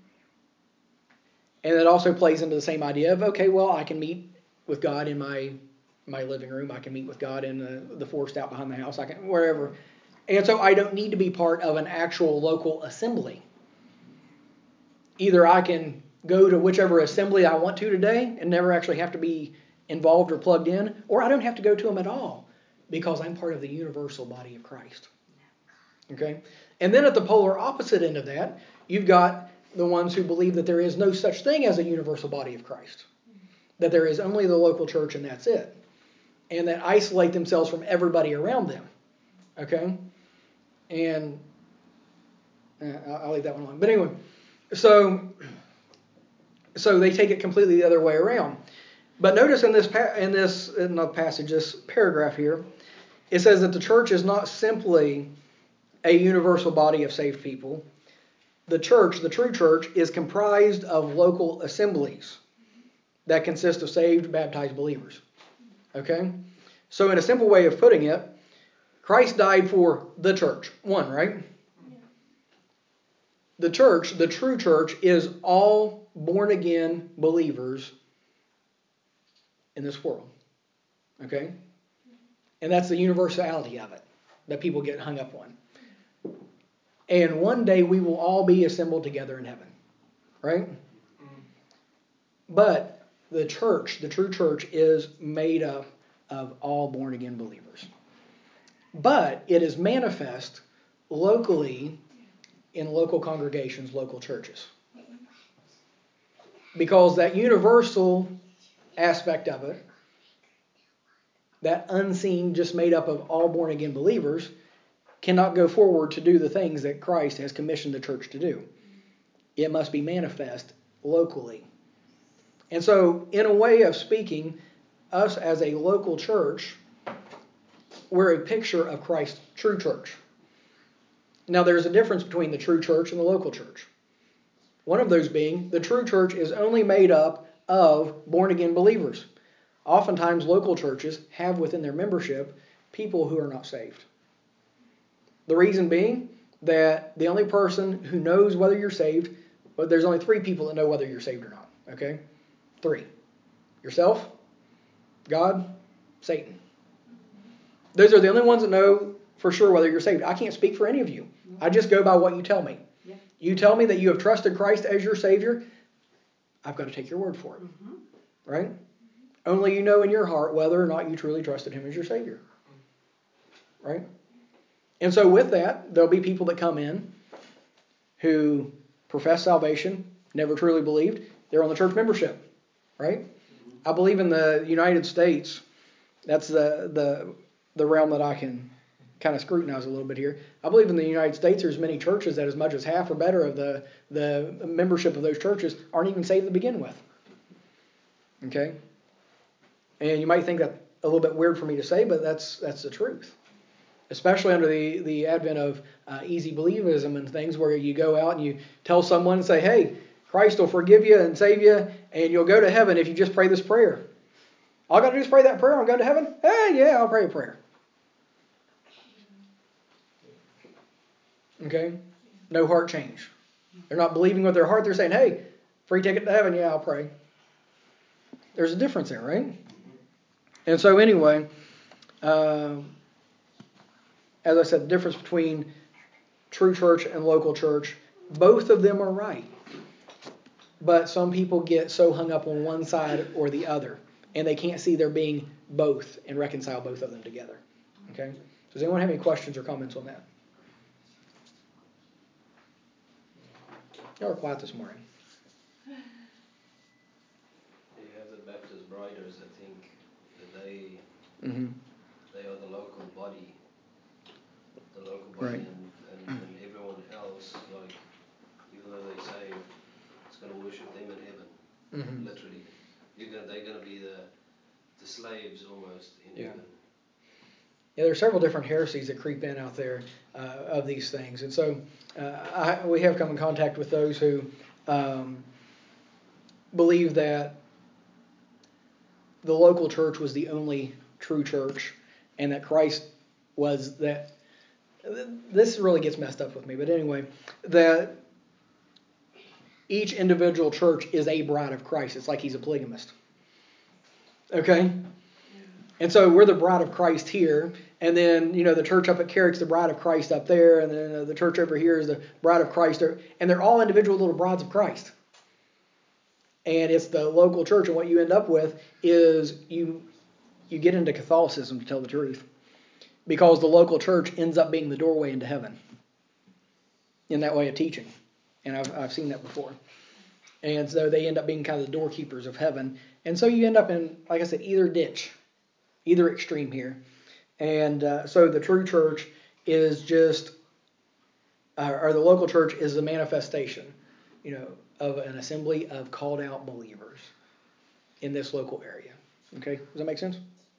Speaker 1: And it also plays into the same idea of, okay, well, I can meet with God in my my living room. I can meet with God in the, the forest out behind the house. I can wherever. And so I don't need to be part of an actual local assembly. Either I can go to whichever assembly I want to today and never actually have to be involved or plugged in, or I don't have to go to them at all because I'm part of the universal body of Christ. Okay? And then at the polar opposite end of that, you've got the ones who believe that there is no such thing as a universal body of Christ. That there is only the local church and that's it. And that isolate themselves from everybody around them. Okay? And uh, I'll leave that one alone. But anyway, so so they take it completely the other way around. But notice in this pa- in this in the passage, this paragraph here, it says that the church is not simply a universal body of saved people. The church, the true church, is comprised of local assemblies that consist of saved, baptized believers. Okay? So in a simple way of putting it, Christ died for the church. One, right? Yeah. The church, the true church, is all born-again believers in this world. Okay? And that's the universality of it that people get hung up on. And one day we will all be assembled together in heaven. Right? But the church, the true church, is made up of all born-again believers. But it is manifest locally in local congregations, local churches. Because that universal aspect of it, that unseen, just made up of all born-again believers, cannot go forward to do the things that Christ has commissioned the church to do. It must be manifest locally. And so, in a way of speaking, us as a local church, we're a picture of Christ's true church. Now, there's a difference between the true church and the local church. One of those being, the true church is only made up of born-again believers. Oftentimes, local churches have within their membership people who are not saved. The reason being that the only person who knows whether you're saved, but there's only three people that know whether you're saved or not. Okay? Three. Yourself, God, Satan. Those are the only ones that know for sure whether you're saved. I can't speak for any of you. I just go by what you tell me. Yeah. You tell me that you have trusted Christ as your Savior. I've got to take your word for it. Mm-hmm. Right? Mm-hmm. Only you know in your heart whether or not you truly trusted Him as your Savior. Right? And so with that, there'll be people that come in who profess salvation, never truly believed, they're on the church membership, right? I believe in the United States. That's the the the realm that I can kind of scrutinize a little bit here. I believe in the United States there's many churches that as much as half or better of the, the membership of those churches aren't even saved to begin with. Okay? And you might think that a little bit weird for me to say, but that's that's the truth. Especially under the, the advent of uh, easy believism and things where you go out and you tell someone and say, hey, Christ will forgive you and save you and you'll go to heaven if you just pray this prayer. All I got to do is pray that prayer and I'll go to heaven? Hey, yeah, I'll pray a prayer. Okay? No heart change. They're not believing with their heart. They're saying, hey, free ticket to heaven. Yeah, I'll pray. There's a difference there, right? And so anyway, uh, as I said, the difference between true church and local church, both of them are right. But some people get so hung up on one side or the other, and they can't see there being both and reconcile both of them together. Okay? Does anyone have any questions or comments on that? Y'all are quiet this morning.
Speaker 5: You have the Baptist Briders, I think, that they
Speaker 1: Mm-hmm.
Speaker 5: they are the local body, the local body,
Speaker 1: Right.
Speaker 5: and, and, and everyone else, like, even though they say it's going to worship them in heaven,
Speaker 1: Mm-hmm.
Speaker 5: literally, you're gonna, they're going to be the the slaves almost in
Speaker 1: Yeah.
Speaker 5: heaven.
Speaker 1: Yeah, there are several different heresies that creep in out there uh, of these things. And so uh, I, we have come in contact with those who um, believe that the local church was the only true church and that Christ was that. This really gets messed up with me, but anyway, that each individual church is a bride of Christ. It's like he's a polygamist. Okay? And so we're the bride of Christ here, and then, you know, the church up at Carrick's the bride of Christ up there, and then uh, the church over here is the bride of Christ, and they're all individual little brides of Christ. And it's the local church, and what you end up with is you you get into Catholicism, to tell the truth, because the local church ends up being the doorway into heaven in that way of teaching. And I've I've seen that before. And so they end up being kind of the doorkeepers of heaven. And so you end up in, like I said, either ditch. Either extreme here. And uh, so the true church is just, uh, or the local church is the manifestation, you know, of an assembly of called out believers in this local area. Okay, does that make sense?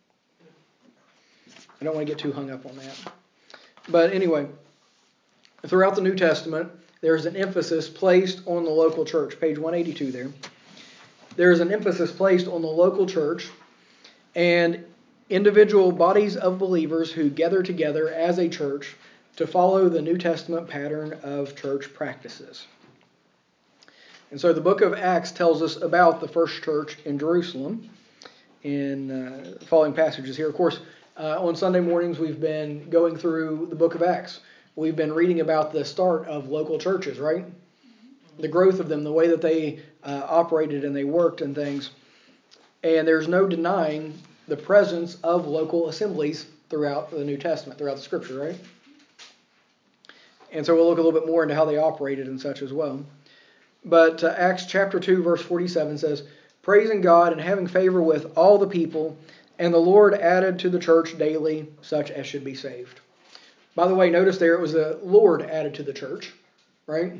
Speaker 1: I don't want to get too hung up on that. But anyway, throughout the New Testament, there's an emphasis placed on the local church. Page one eighty-two there. There's an emphasis placed on the local church and individual bodies of believers who gather together as a church to follow the New Testament pattern of church practices. And so the book of Acts tells us about the first church in Jerusalem in uh, the following passages here. Of course, uh, on Sunday mornings we've been going through the book of Acts. We've been reading about the start of local churches, right? The growth of them, the way that they uh, operated and they worked and things. And there's no denying the presence of local assemblies throughout the New Testament, throughout the Scripture, right? And so we'll look a little bit more into how they operated and such as well. But uh, Acts chapter two, verse forty-seven says, praising God and having favor with all the people, and the Lord added to the church daily such as should be saved. By the way, notice there it was the Lord added to the church, right?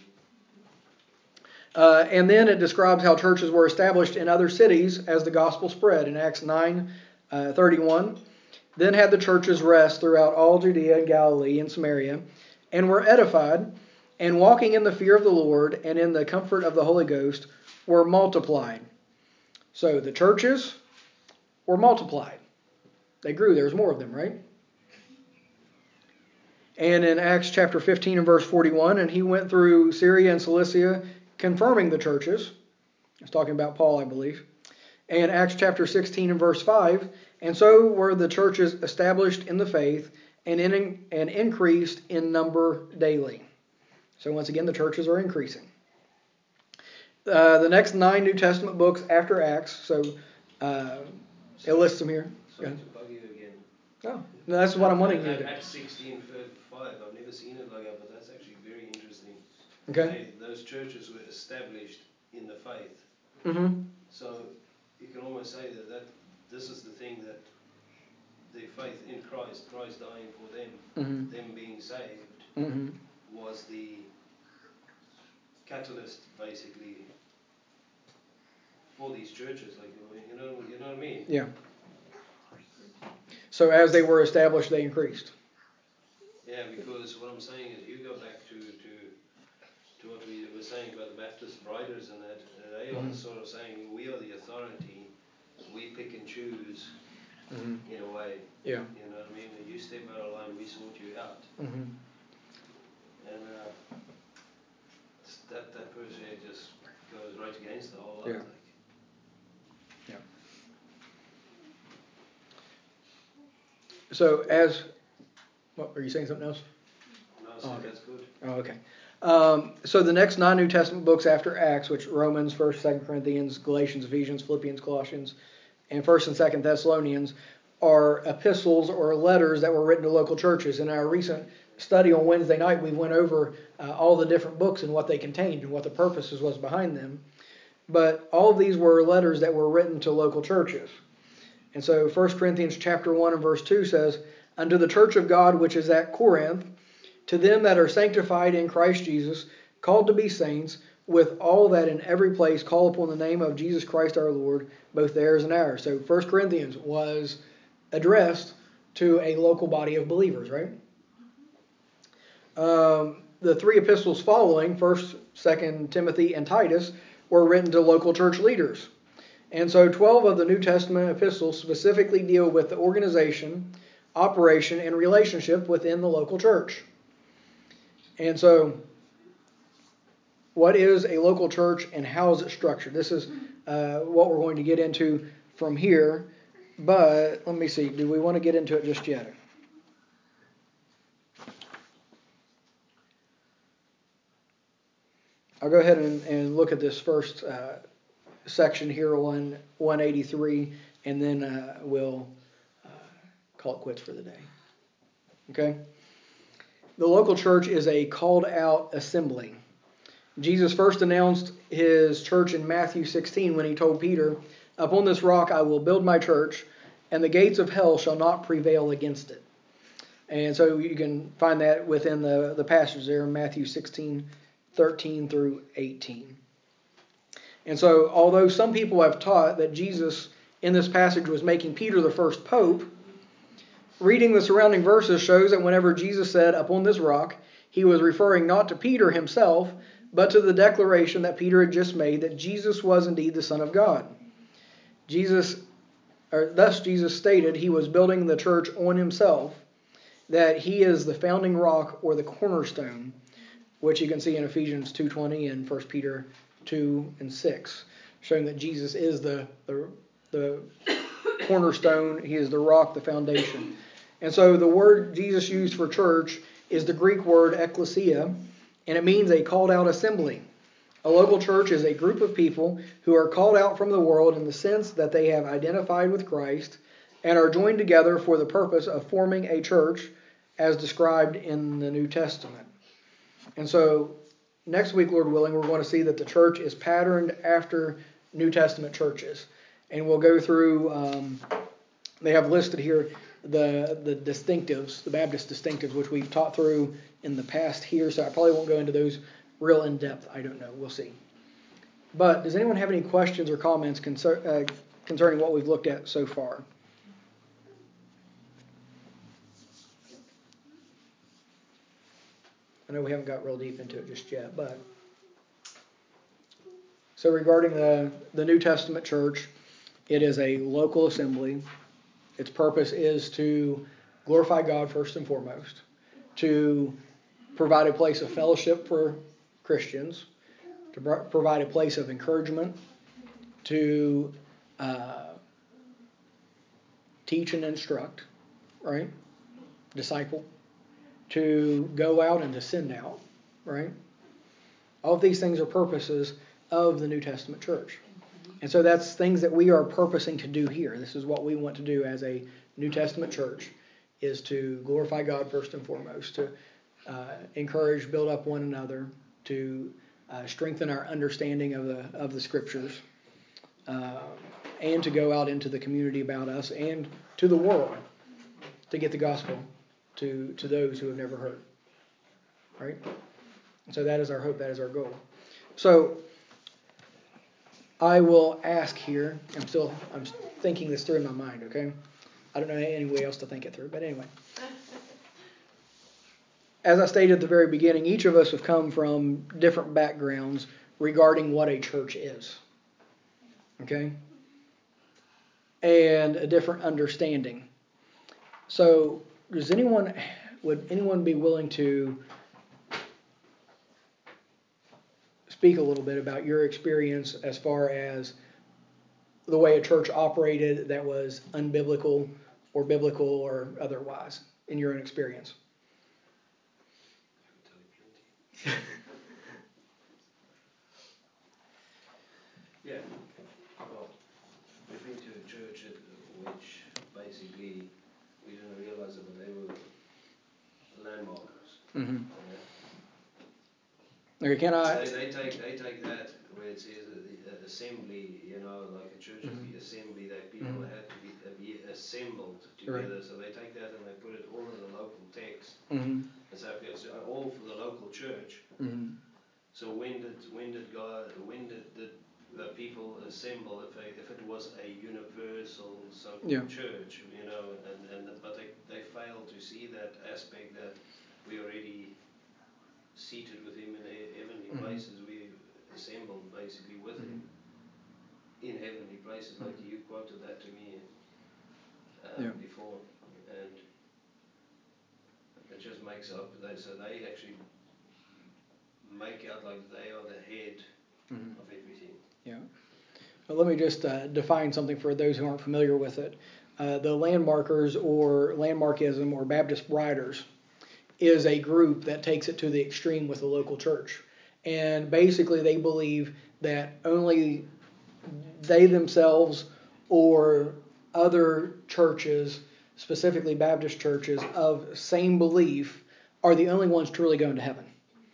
Speaker 1: Uh, and then it describes how churches were established in other cities as the gospel spread in Acts nine thirty-one. Then had the churches rest throughout all Judea and Galilee and Samaria, and were edified, and walking in the fear of the Lord and in the comfort of the Holy Ghost were multiplied. So the churches were multiplied. They grew. There was more of them, right? And in Acts chapter fifteen and verse forty-one, and he went through Syria and Cilicia, confirming the churches. I was talking about Paul, I believe. And Acts chapter sixteen and verse five, and so were the churches established in the faith and, in, and increased in number daily. So once again, the churches are increasing. Uh, the next nine New Testament books after Acts, so uh, it lists them here.
Speaker 5: Sorry to bug you again.
Speaker 1: Oh, no, that's what I'm wanting you to
Speaker 5: Uh,
Speaker 1: do.
Speaker 5: Acts sixteen five, I've never seen it like that, but that's actually very interesting.
Speaker 1: Okay.
Speaker 2: They, those churches were established in the faith.
Speaker 1: Mm-hmm.
Speaker 2: So you can almost say that, that this is the thing that their faith in Christ, Christ dying for them,
Speaker 1: Mm-hmm.
Speaker 2: them being saved,
Speaker 1: Mm-hmm.
Speaker 2: was the catalyst, basically, for these churches. Like, you know, you know what I mean?
Speaker 1: Yeah. So as they were established, they increased.
Speaker 2: Yeah, because what I'm saying is, you go back to to, to what we were saying about the Baptist writers and that, uh, they
Speaker 1: Mm-hmm.
Speaker 2: are sort of saying, we are the authority, we pick and choose,
Speaker 1: Mm-hmm.
Speaker 2: in a way.
Speaker 1: Yeah.
Speaker 2: You know what I mean? You step out of line, we sort you out.
Speaker 1: Mm-hmm.
Speaker 2: And uh, that that per se just goes right against the whole lot.
Speaker 1: Yeah.
Speaker 2: Like.
Speaker 1: Yeah. So as, what, are you saying something else?
Speaker 2: No, so
Speaker 1: Oh, okay.
Speaker 2: that's good.
Speaker 1: Oh, okay. Um, so the next nine New Testament books after Acts, which Romans, First, Second Corinthians, Galatians, Ephesians, Philippians, Colossians, and First and Second Thessalonians, are epistles or letters that were written to local churches. In our recent study on Wednesday night, we went over uh, all the different books and what they contained and what the purposes was behind them. But all of these were letters that were written to local churches. And so First Corinthians chapter one and verse two says, "Unto the church of God which is at Corinth, to them that are sanctified in Christ Jesus, called to be saints, with all that in every place call upon the name of Jesus Christ our Lord, both theirs and ours." So First Corinthians was addressed to a local body of believers, right? Um, the three epistles following, First, Second Timothy, and Titus, were written to local church leaders. And so twelve of the New Testament epistles specifically deal with the organization, operation, and relationship within the local church. And so, what is a local church and how is it structured? This is uh, what we're going to get into from here. But let me see, do we want to get into it just yet? I'll go ahead and, and look at this first uh, section here on one eighty-three, and then uh, we'll uh, call it quits for the day. Okay? The local church is a called out assembly. Jesus first announced his church in Matthew sixteen when he told Peter, "Upon this rock I will build my church, and the gates of hell shall not prevail against it." And so you can find that within the, the passage there in Matthew sixteen, thirteen through eighteen. And so although some people have taught that Jesus in this passage was making Peter the first pope, reading the surrounding verses shows that whenever Jesus said, "Upon this rock," he was referring not to Peter himself, but to the declaration that Peter had just made that Jesus was indeed the Son of God. Jesus, or thus Jesus stated he was building the church on himself, that he is the founding rock or the cornerstone, which you can see in Ephesians two twenty and First Peter two and six, showing that Jesus is the, the, the cornerstone, he is the rock, the foundation. And so the word Jesus used for church is the Greek word ekklesia, and it means a called out assembly. A local church is a group of people who are called out from the world in the sense that they have identified with Christ and are joined together for the purpose of forming a church as described in the New Testament. And so next week, Lord willing, we're going to see that the church is patterned after New Testament churches. And we'll go through, um, they have listed here the the distinctives, the Baptist distinctives, which we've taught through in the past here. So I probably won't go into those real in depth. I don't know. We'll see. But does anyone have any questions or comments concer- uh, concerning what we've looked at so far? I know we haven't got real deep into it just yet, but so regarding the, the New Testament church, it is a local assembly. Its purpose is to glorify God first and foremost, to provide a place of fellowship for Christians, to pro- provide a place of encouragement, to uh, teach and instruct, right? Disciple, to go out and to send out, right? All of these things are purposes of the New Testament church. And so that's things that we are purposing to do here. This is what we want to do as a New Testament church, is to glorify God first and foremost, to uh, encourage, build up one another, to uh, strengthen our understanding of the of the Scriptures, uh, and to go out into the community about us and to the world to get the gospel to to those who have never heard. Right? So that is our hope. That is our goal. So I will ask here. I'm still I'm thinking this through in my mind. Okay. I don't know any way else to think it through, but anyway. As I stated at the very beginning, each of us have come from different backgrounds regarding what a church is. Okay? And a different understanding. So, does anyone, would anyone be willing to speak a little bit about your experience as far as the way a church operated that was unbiblical or biblical or otherwise in your own experience?
Speaker 5: Yeah, well, we've been to a church at, which basically we didn't realize it, but they were landmarkers.
Speaker 1: Mm-hmm.
Speaker 5: Yeah.
Speaker 1: Okay, can I?
Speaker 5: They, they take they take that where it says uh, assembly, you know, like a church would be assembly, that people
Speaker 1: Mhm.
Speaker 5: had to be, uh, be assembled together.
Speaker 1: Right.
Speaker 5: So they take that and they put it all in the local text.
Speaker 1: Mm-hmm.
Speaker 5: And so it's all for the local church.
Speaker 1: Mm-hmm.
Speaker 5: So when did when did God when did the uh, people assemble? If they, if it was a universal so-called
Speaker 1: Yeah.
Speaker 5: church, you know, and, and but they they fail to see that aspect that we already seated with Him in he- heavenly
Speaker 1: Mhm.
Speaker 5: places. We assembled basically with Him in heavenly places. Like you quoted that to me um,
Speaker 1: Yeah.
Speaker 5: before, and it just makes up. They, so they actually make out like they are the head
Speaker 1: Mhm.
Speaker 5: of everything.
Speaker 1: Yeah. Well, let me just uh, define something for those who aren't familiar with it. Uh, the landmarkers or landmarkism or Baptist Riders is a group that takes it to the extreme with the local church. And basically they believe that only they themselves or other churches, specifically Baptist churches of same belief, are the only ones truly going to heaven.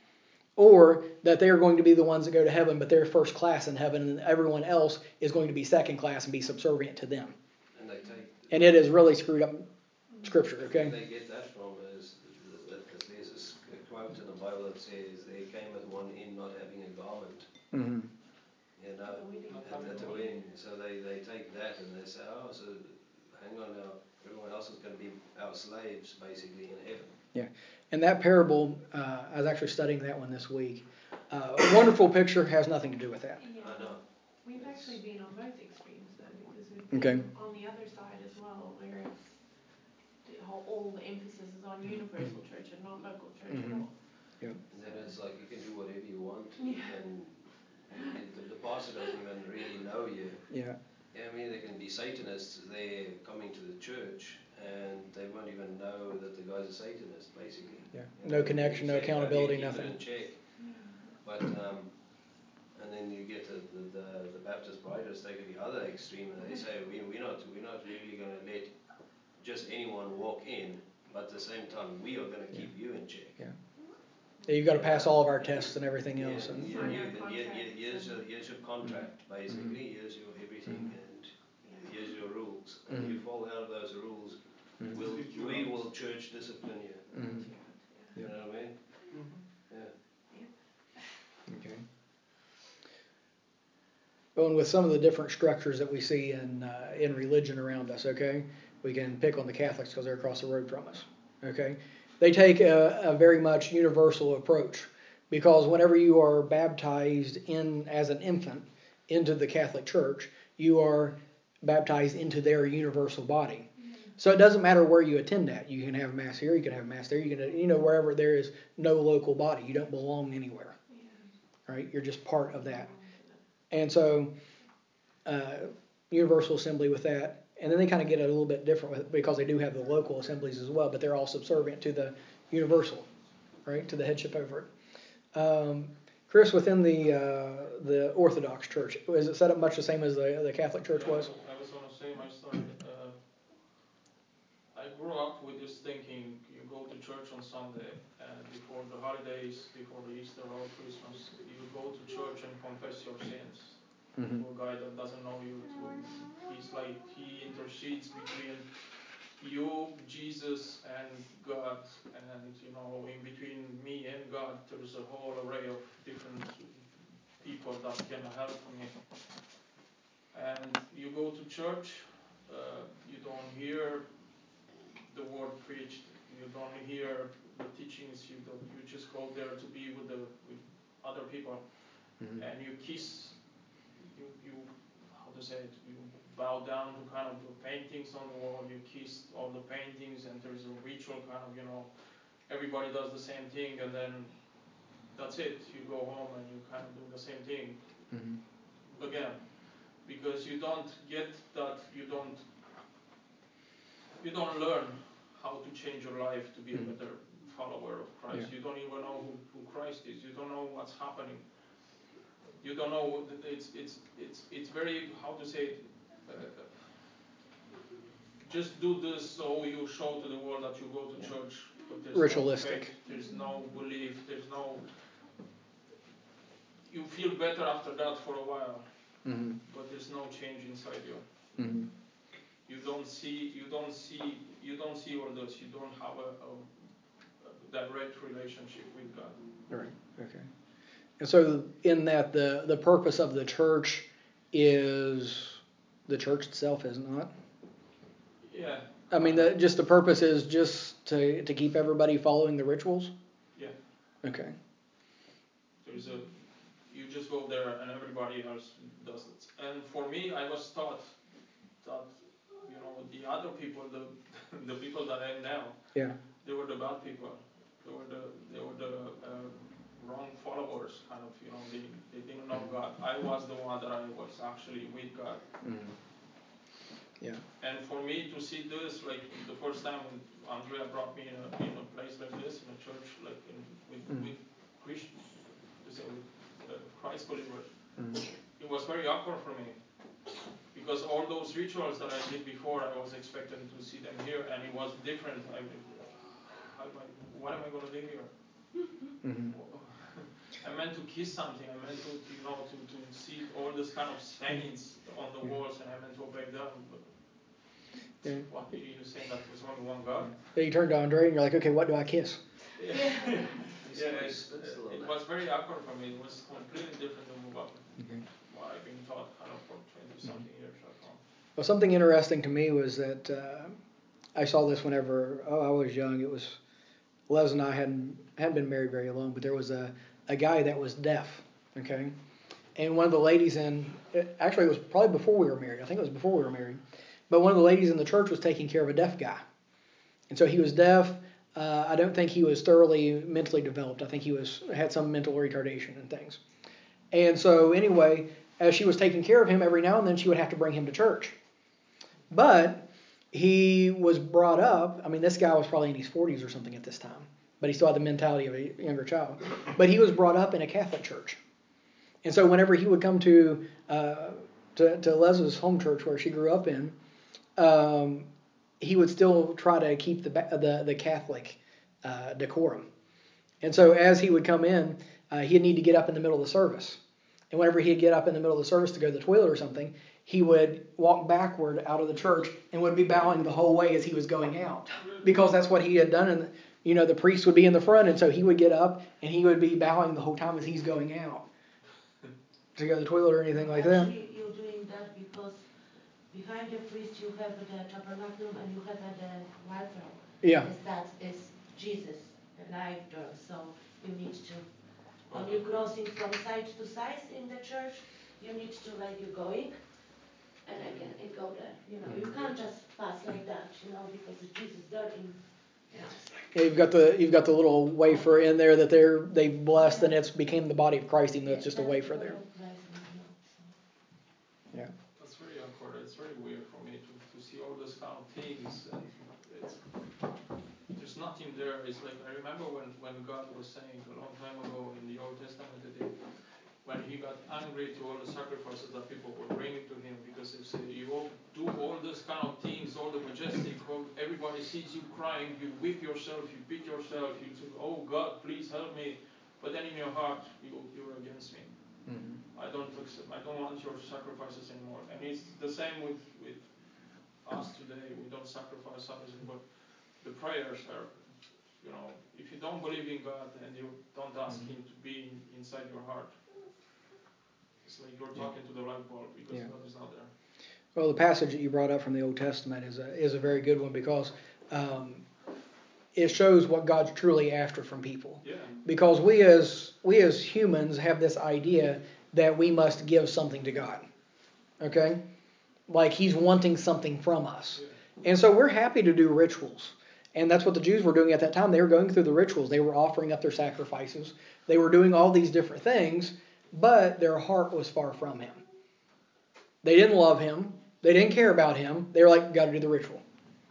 Speaker 1: Or that they are going to be the ones that go to heaven, but they're first class in heaven, and everyone else is going to be second class and be subservient to them.
Speaker 5: And they take.
Speaker 1: And it is really screwed up scripture, okay?
Speaker 5: Where they get that from is that there's this quote in the Bible that says they came at one in not having a garment.
Speaker 1: Mm-hmm.
Speaker 5: You know, at, at the wedding. So they, they take that and they say, oh, so hang on now, everyone else is going to be our slaves basically in heaven.
Speaker 1: Yeah, and that parable, uh, I was actually studying that one this week. Uh, a wonderful picture has nothing to do with that.
Speaker 6: Yeah.
Speaker 5: I know.
Speaker 6: We've
Speaker 5: It's-
Speaker 6: actually been on both extremes though, because we've been
Speaker 1: Okay.
Speaker 6: on the other side as well, where it's the whole, all the emphasis is on universal church and not local church
Speaker 1: Mhm.
Speaker 6: at all.
Speaker 1: Yep.
Speaker 5: And then it's like you can do whatever you want,
Speaker 6: Yeah.
Speaker 5: and you, the, the pastor doesn't even really know you.
Speaker 1: Yeah.
Speaker 5: Yeah, I mean, there can be Satanists there coming to the church, and they won't even know that the guy's a Satanist, basically.
Speaker 1: Yeah.
Speaker 5: You
Speaker 1: No
Speaker 5: know,
Speaker 1: connection,
Speaker 5: you
Speaker 1: no
Speaker 5: say,
Speaker 1: accountability,
Speaker 5: keep
Speaker 1: nothing.
Speaker 5: it in check.
Speaker 6: Yeah.
Speaker 5: But um, and then you get the the, the, the Baptist Riders take it the other extreme, and they say we we're not we're not really going to let just anyone walk in, but at the same time we are going to keep you in check.
Speaker 1: Yeah. Yeah, you've got to pass all of our tests and everything else.
Speaker 5: Yeah,
Speaker 1: And,
Speaker 5: you,
Speaker 6: Sign
Speaker 5: you,
Speaker 6: our
Speaker 5: and here-
Speaker 6: contracts
Speaker 5: here- here's your
Speaker 6: and-
Speaker 5: here's your contract basically. Here's your everything, and here's your rules. And
Speaker 1: Mhm.
Speaker 5: you fall out of those rules,
Speaker 1: Mhm.
Speaker 5: we'll,
Speaker 3: Kick you
Speaker 5: we
Speaker 3: out.
Speaker 5: will church discipline you.
Speaker 1: Mhm.
Speaker 5: You
Speaker 1: Yep.
Speaker 5: know what I mean?
Speaker 3: Mm-hmm.
Speaker 5: Yeah.
Speaker 1: Okay. Well, and with some of the different structures that we see in uh, in religion around us, okay, we can pick on the Catholics because they're across the road from us. Okay, they take a, a very much universal approach because whenever you are baptized in as an infant into the Catholic Church, you are baptized into their universal body. So it doesn't matter where you attend at. You can have mass here, you can have mass there, you can, you know, wherever there is no local body, you don't belong anywhere. Right? You're just part of that. And so, uh, universal assembly with that, and then they kind of get it a little bit different with, because they do have the local assemblies as well, but they're all subservient to the universal, right? To the headship over it. Um, Chris, within the uh, the Orthodox Church, is it set up much the same as the the Catholic Church
Speaker 3: Yeah,
Speaker 1: was?
Speaker 3: I was gonna say my son. Uh, I I grew up with this thinking, you go to church on Sunday, and before the holidays, before the Easter or Christmas, you go to church and confess your sins
Speaker 1: Mm-hmm.
Speaker 3: to a guy that doesn't know you. To, he's like, he intercedes between you, Jesus, and God, and you know, in between me and God, there's a whole array of different people that can help me. And you go to church, uh, you don't hear the word preached, you don't hear the teachings, you don't, you just go there to be with the with other people,
Speaker 1: Mm-hmm.
Speaker 3: and you kiss, you you how to say it, you bow down to kind of the paintings on the wall, you kiss all the paintings, and there's a ritual kind of, you know, everybody does the same thing, and then that's it. You go home and you kind of do the same thing
Speaker 1: Mm-hmm.
Speaker 3: again, because you don't get that, you don't you don't learn how to change your life to be a
Speaker 1: Mhm.
Speaker 3: better follower of Christ.
Speaker 1: Yeah.
Speaker 3: You don't even know who, who Christ is. You don't know what's happening. You don't know what it's it's it's it's very, how to say it. Uh, just do this so you show to the world that you go to church, but there's
Speaker 1: Ritualistic.
Speaker 3: no faith, there's no belief, there's no. You feel better after that for a while,
Speaker 1: Mm-hmm.
Speaker 3: but there's no change inside you.
Speaker 1: Mm-hmm.
Speaker 3: You don't see, you don't see, you don't see all this. You don't have a, a, a direct relationship with God.
Speaker 1: Right. Okay. And so, in that, the the purpose of the church is the church itself, is not.
Speaker 3: Yeah.
Speaker 1: I mean, the, just the purpose is just to to keep everybody following the rituals.
Speaker 3: Yeah.
Speaker 1: Okay.
Speaker 3: There's a, you just go there and everybody else does it. And for me, I was taught that, you know, the other people, the the people that I am now,
Speaker 1: Yeah.
Speaker 3: they were the bad people. They were the they were the uh, wrong followers, kind of. You know, they they didn't know God. I was the one that I was actually with God.
Speaker 1: Mm-hmm. Yeah.
Speaker 3: And for me to see this, like the first time when Andrea brought me in a in a place like this, in a church, like in with
Speaker 1: Mm-hmm.
Speaker 3: with Christian, to say with uh, Christ believers,
Speaker 1: Mm-hmm.
Speaker 3: it was very awkward for me. Because all those rituals that I did before, I was expecting to see them here, and it was different. I mean, how am I, what am I going to do here?
Speaker 1: Mm-hmm.
Speaker 3: I meant to kiss something. I meant to, to you know, to, to see all this kind of saints on the walls, and I meant to obey them. But
Speaker 1: Yeah.
Speaker 3: what, you saying that there's only one God?
Speaker 1: So you turn to Andre and you're like, okay, what do I kiss?
Speaker 3: Yeah, yeah it's, uh, it was very awkward for me. It was completely different than what,
Speaker 1: Okay.
Speaker 3: what I've been taught kind of for twenty something years at home.
Speaker 1: Well, something interesting to me was that uh, I saw this whenever oh, I was young. It was Les and I hadn't hadn't been married very long, but there was a, a guy that was deaf. Okay, and one of the ladies in actually it was probably before we were married. I think it was before we were married. But one of the ladies in the church was taking care of a deaf guy, and so he was deaf. Uh, I don't think he was thoroughly mentally developed. I think he was had some mental retardation and things. And so anyway, as she was taking care of him, every now and then she would have to bring him to church. But he was brought up, I mean, this guy was probably in his forties or something at this time, but he still had the mentality of a younger child. But he was brought up in a Catholic church. And so whenever he would come to uh, to, to Les's home church where she grew up in, um, he would still try to keep the the, the Catholic uh, decorum. And so as he would come in, uh, he'd need to get up in the middle of the service. And whenever he'd get up in the middle of the service to go to the toilet or something, he would walk backward out of the church and would be bowing the whole way as he was going out. Because that's what he had done. And, you know, the priest would be in the front, and so he would get up and he would be bowing the whole time as he's going out to go to the toilet or anything like that.
Speaker 4: Actually, you're doing that because behind the priest you have the tabernacle and you have the altar.
Speaker 1: Yeah.
Speaker 4: As that is Jesus alive there. So you need to, when you're crossing from side to side in the church, you need to like you're going and again and go there. You know, you can't just pass like that, you know, because it's Jesus there in, you know.
Speaker 1: Yeah, you've got the you've got the little wafer in there that they're they blessed, and it's became the body of Christ, even though it's just a wafer there. Yeah.
Speaker 3: That's very awkward. It's very weird for me to, to see all those kind of things, and it's, there's nothing there. It's like I remember when, when God was saying a long time ago in the Old Testament that they, when he got angry to all the sacrifices that people were bringing to him, because they say you all do all this kind of things, all the majestic, all, everybody sees sees you crying, you whip yourself, you beat yourself, you say, oh God, please help me. But then in your heart, you, you're against me. Mm-hmm. I don't accept, I don't want your sacrifices anymore. And it's the same with, with us today. We don't sacrifice others, but the prayers are, you know, if you don't believe in God and you don't ask mm-hmm. Him to be in, inside your heart, it's like you're talking yeah. to the light bulb because yeah. God is not there.
Speaker 1: Well, the passage that you brought up from the Old Testament is a is a very good one because um, it shows what God's truly after from people.
Speaker 3: Yeah.
Speaker 1: Because we as we as humans have this idea that we must give something to God. Okay? Like He's wanting something from us. Yeah. And so we're happy to do rituals. And that's what the Jews were doing at that time. They were going through the rituals. They were offering up their sacrifices. They were doing all these different things, but their heart was far from Him. They didn't love Him. They didn't care about Him. They were like, got to do the ritual.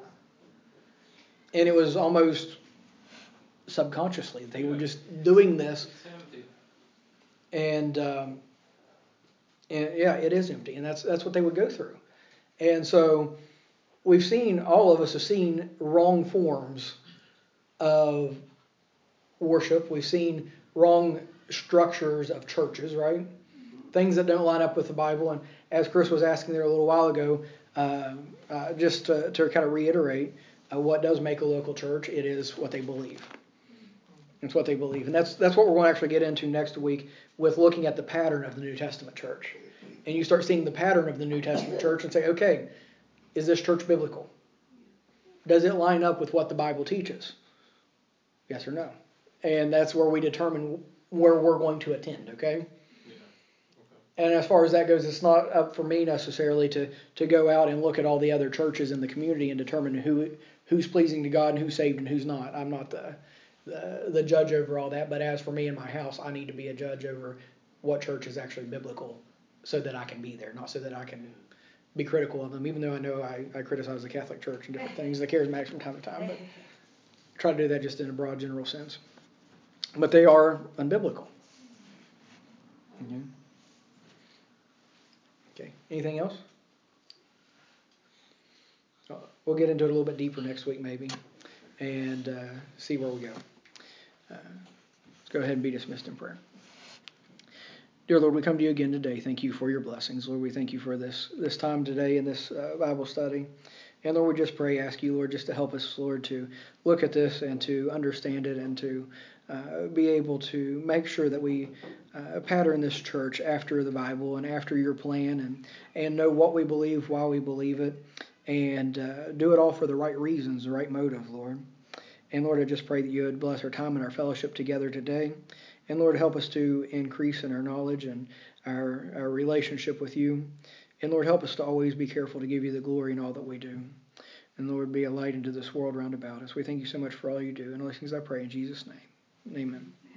Speaker 1: And it was almost subconsciously. They were just doing this.
Speaker 3: It's empty.
Speaker 1: And, um, and yeah, it is empty. And that's that's what they would go through. And so we've seen, all of us have seen wrong forms of worship. We've seen wrong structures of churches, right? Things that don't line up with the Bible. And as Chris was asking there a little while ago, uh, uh, just to, to kind of reiterate, uh, what does make a local church? It is what they believe. It's what they believe. And that's that's what we're going to actually get into next week with looking at the pattern of the New Testament church. And you start seeing the pattern of the New Testament church and say, okay, is this church biblical? Does it line up with what the Bible teaches? Yes or no? And that's where we determine where we're going to attend, okay? And as far as that goes, it's not up for me necessarily to, to go out and look at all the other churches in the community and determine who who's pleasing to God and who's saved and who's not. I'm not the, the the judge over all that. But as for me and my house, I need to be a judge over what church is actually biblical so that I can be there, not so that I can be critical of them, even though I know I, I criticize the Catholic Church and different things, the Charismatics from time to time. But I try to do that just in a broad general sense. But they are unbiblical. Mm-hmm. Okay. Anything else? We'll get into it a little bit deeper next week, maybe, and uh, see where we go. Uh, let's go ahead and be dismissed in prayer. Dear Lord, we come to you again today. Thank you for your blessings. Lord, we thank you for this this time today in this uh, Bible study. And Lord, we just pray, ask you, Lord, just to help us, Lord, to look at this and to understand it and to uh, be able to make sure that we uh, pattern this church after the Bible and after your plan and, and know what we believe, why we believe it, and uh, do it all for the right reasons, the right motive, Lord. And Lord, I just pray that you would bless our time and our fellowship together today. And Lord, help us to increase in our knowledge and our, our relationship with you. And Lord, help us to always be careful to give you the glory in all that we do. And Lord, be a light into this world round about us. We thank you so much for all you do. And all these things I pray in Jesus' name. Amen.